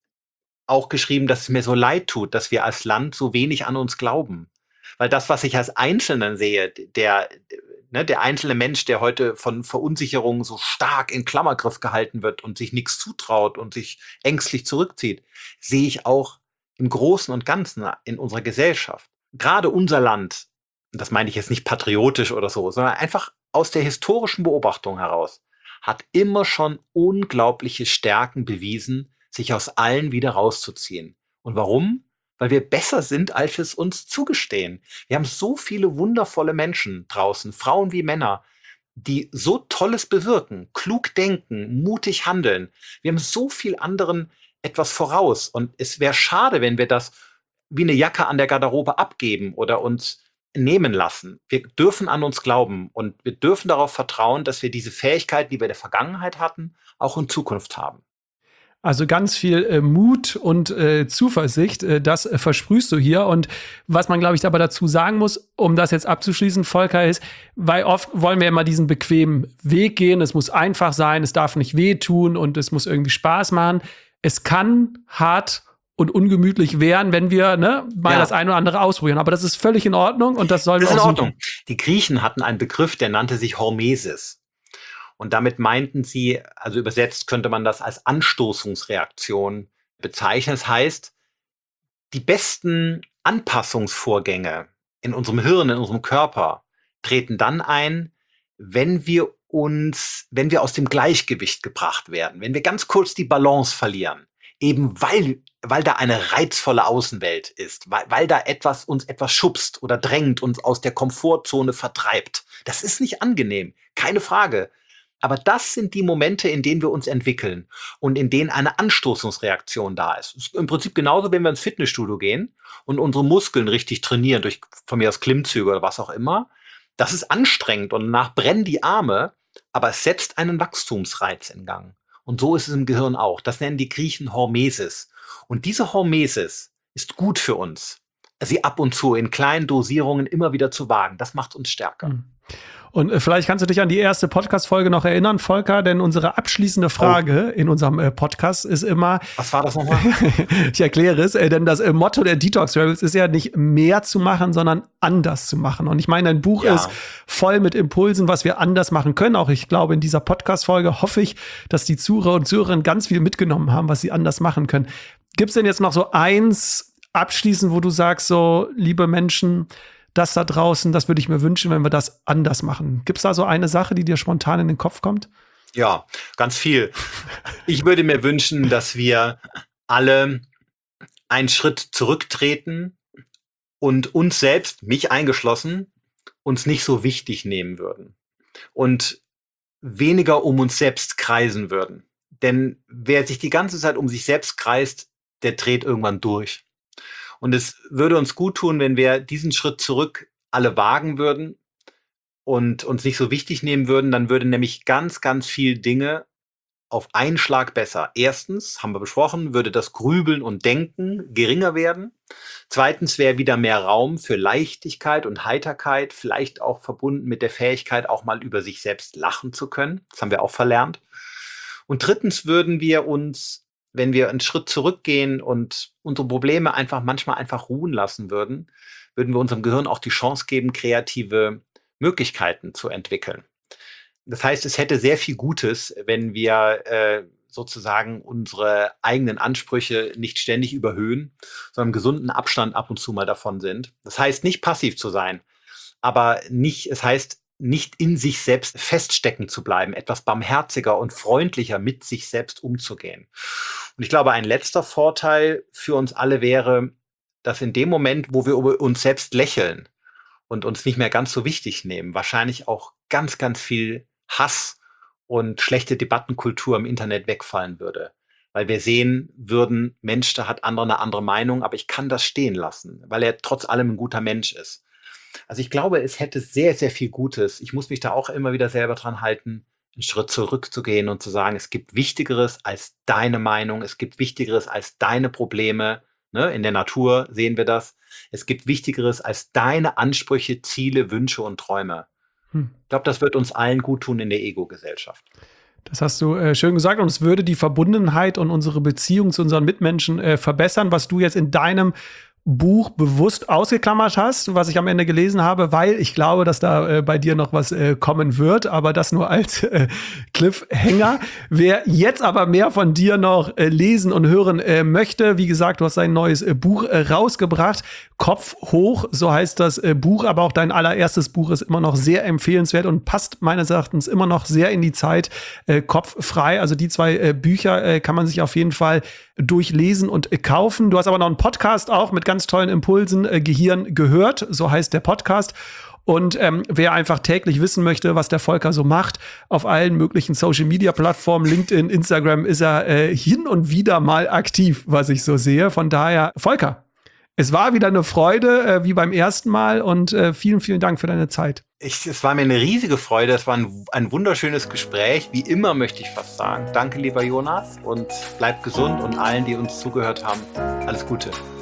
auch geschrieben, dass es mir so leid tut, dass wir als Land so wenig an uns glauben. Weil das, was ich als Einzelnen sehe, der, ne, der einzelne Mensch, der heute von Verunsicherung so stark in Klammergriff gehalten wird und sich nichts zutraut und sich ängstlich zurückzieht, sehe ich auch im Großen und Ganzen in unserer Gesellschaft. Gerade unser Land, und das meine ich jetzt nicht patriotisch oder so, sondern einfach aus der historischen Beobachtung heraus, hat immer schon unglaubliche Stärken bewiesen, sich aus allen wieder rauszuziehen. Und warum? Weil wir besser sind, als wir es uns zugestehen. Wir haben so viele wundervolle Menschen draußen, Frauen wie Männer, die so Tolles bewirken, klug denken, mutig handeln. Wir haben so viel anderen etwas voraus. Und es wäre schade, wenn wir das wie eine Jacke an der Garderobe abgeben oder uns nehmen lassen. Wir dürfen an uns glauben und wir dürfen darauf vertrauen, dass wir diese Fähigkeiten, die wir in der Vergangenheit hatten, auch in Zukunft haben. Also ganz viel äh, Mut und äh, Zuversicht, äh, das äh, versprühst du hier. Und was man, glaube ich, aber dazu sagen muss, um das jetzt abzuschließen, Volker, ist, weil oft wollen wir immer diesen bequemen Weg gehen. Es muss einfach sein, es darf nicht wehtun und es muss irgendwie Spaß machen. Es kann hart und ungemütlich werden, wenn wir ne, mal ja. das eine oder andere ausprobieren. Aber das ist völlig in Ordnung und das sollen das wir ist auch in Ordnung. suchen. Die Griechen hatten einen Begriff, der nannte sich Hormesis. Und damit meinten sie, also übersetzt könnte man das als Anstoßungsreaktion bezeichnen. Das heißt, die besten Anpassungsvorgänge in unserem Hirn, in unserem Körper treten dann ein, wenn wir uns, wenn wir aus dem Gleichgewicht gebracht werden, wenn wir ganz kurz die Balance verlieren, eben weil, weil da eine reizvolle Außenwelt ist, weil, weil da etwas uns etwas schubst oder drängt, uns aus der Komfortzone vertreibt. Das ist nicht angenehm, keine Frage. Aber das sind die Momente, in denen wir uns entwickeln und in denen eine Anstoßungsreaktion da ist. Es ist im Prinzip genauso, wenn wir ins Fitnessstudio gehen und unsere Muskeln richtig trainieren, durch von mir aus Klimmzüge oder was auch immer. Das ist anstrengend und danach brennen die Arme, aber es setzt einen Wachstumsreiz in Gang. Und so ist es im Gehirn auch. Das nennen die Griechen Hormesis. Und diese Hormesis ist gut für uns, sie ab und zu in kleinen Dosierungen immer wieder zu wagen. Das macht uns stärker. Mhm. Und äh, vielleicht kannst du dich an die erste Podcast-Folge noch erinnern, Volker, denn unsere abschließende Frage oh. in unserem äh, Podcast ist immer... Was war das nochmal? Ich erkläre es, äh, denn das äh, Motto der Detox Rebels ist ja nicht mehr zu machen, sondern anders zu machen. Und ich meine, dein Buch ja. ist voll mit Impulsen, was wir anders machen können. Auch ich glaube, in dieser Podcast-Folge hoffe ich, dass die Zuhörer und Zuhörerinnen ganz viel mitgenommen haben, was sie anders machen können. Gibt es denn jetzt noch so eins abschließend, wo du sagst, so, liebe Menschen, das da draußen, das würde ich mir wünschen, wenn wir das anders machen. Gibt es da so eine Sache, die dir spontan in den Kopf kommt? Ja, ganz viel. Ich würde mir wünschen, dass wir alle einen Schritt zurücktreten und uns selbst, mich eingeschlossen, uns nicht so wichtig nehmen würden und weniger um uns selbst kreisen würden. Denn wer sich die ganze Zeit um sich selbst kreist, der dreht irgendwann durch. Und es würde uns gut tun, wenn wir diesen Schritt zurück alle wagen würden und uns nicht so wichtig nehmen würden. Dann würde nämlich ganz, ganz viel Dinge auf einen Schlag besser. Erstens, haben wir besprochen, würde das Grübeln und Denken geringer werden. Zweitens wäre wieder mehr Raum für Leichtigkeit und Heiterkeit, vielleicht auch verbunden mit der Fähigkeit, auch mal über sich selbst lachen zu können. Das haben wir auch verlernt. Und drittens würden wir uns, wenn wir einen Schritt zurückgehen und unsere Probleme einfach manchmal einfach ruhen lassen würden, würden wir unserem Gehirn auch die Chance geben, kreative Möglichkeiten zu entwickeln. Das heißt, es hätte sehr viel Gutes, wenn wir äh, sozusagen unsere eigenen Ansprüche nicht ständig überhöhen, sondern im gesunden Abstand ab und zu mal davon sind. Das heißt, nicht passiv zu sein, aber nicht, es heißt, nicht in sich selbst feststecken zu bleiben, etwas barmherziger und freundlicher mit sich selbst umzugehen. Und ich glaube, ein letzter Vorteil für uns alle wäre, dass in dem Moment, wo wir über uns selbst lächeln und uns nicht mehr ganz so wichtig nehmen, wahrscheinlich auch ganz, ganz viel Hass und schlechte Debattenkultur im Internet wegfallen würde. Weil wir sehen würden, Mensch, da hat andere eine andere Meinung, aber ich kann das stehen lassen, weil er trotz allem ein guter Mensch ist. Also ich glaube, es hätte sehr, sehr viel Gutes. Ich muss mich da auch immer wieder selber dran halten, einen Schritt zurückzugehen und zu sagen, es gibt Wichtigeres als deine Meinung, es gibt Wichtigeres als deine Probleme. Ne? In der Natur sehen wir das. Es gibt Wichtigeres als deine Ansprüche, Ziele, Wünsche und Träume. Hm. Ich glaube, das wird uns allen gut tun in der Ego-Gesellschaft. Das hast du äh, schön gesagt, und es würde die Verbundenheit und unsere Beziehung zu unseren Mitmenschen äh, verbessern, was du jetzt in deinem Buch bewusst ausgeklammert hast, was ich am Ende gelesen habe, weil ich glaube, dass da äh, bei dir noch was äh, kommen wird, aber das nur als äh, Cliffhanger. Wer jetzt aber mehr von dir noch äh, lesen und hören äh, möchte, wie gesagt, du hast ein neues äh, Buch äh, rausgebracht, Kopf hoch, so heißt das äh, Buch, aber auch dein allererstes Buch ist immer noch sehr empfehlenswert und passt meines Erachtens immer noch sehr in die Zeit. Äh, Kopf frei, also die zwei äh, Bücher äh, kann man sich auf jeden Fall durchlesen und äh, kaufen. Du hast aber noch einen Podcast auch mit ganz tollen Impulsen, äh, Gehirn gehört, so heißt der Podcast. Und ähm, wer einfach täglich wissen möchte, was der Volker so macht, auf allen möglichen Social-Media-Plattformen, LinkedIn, Instagram, ist er äh, hin und wieder mal aktiv, was ich so sehe. Von daher, Volker, es war wieder eine Freude, äh, wie beim ersten Mal, und äh, vielen, vielen Dank für deine Zeit. Ich, es war mir eine riesige Freude, es war ein, ein wunderschönes Gespräch, wie immer möchte ich fast sagen. Danke, lieber Jonas, und bleib gesund, und allen, die uns zugehört haben, alles Gute.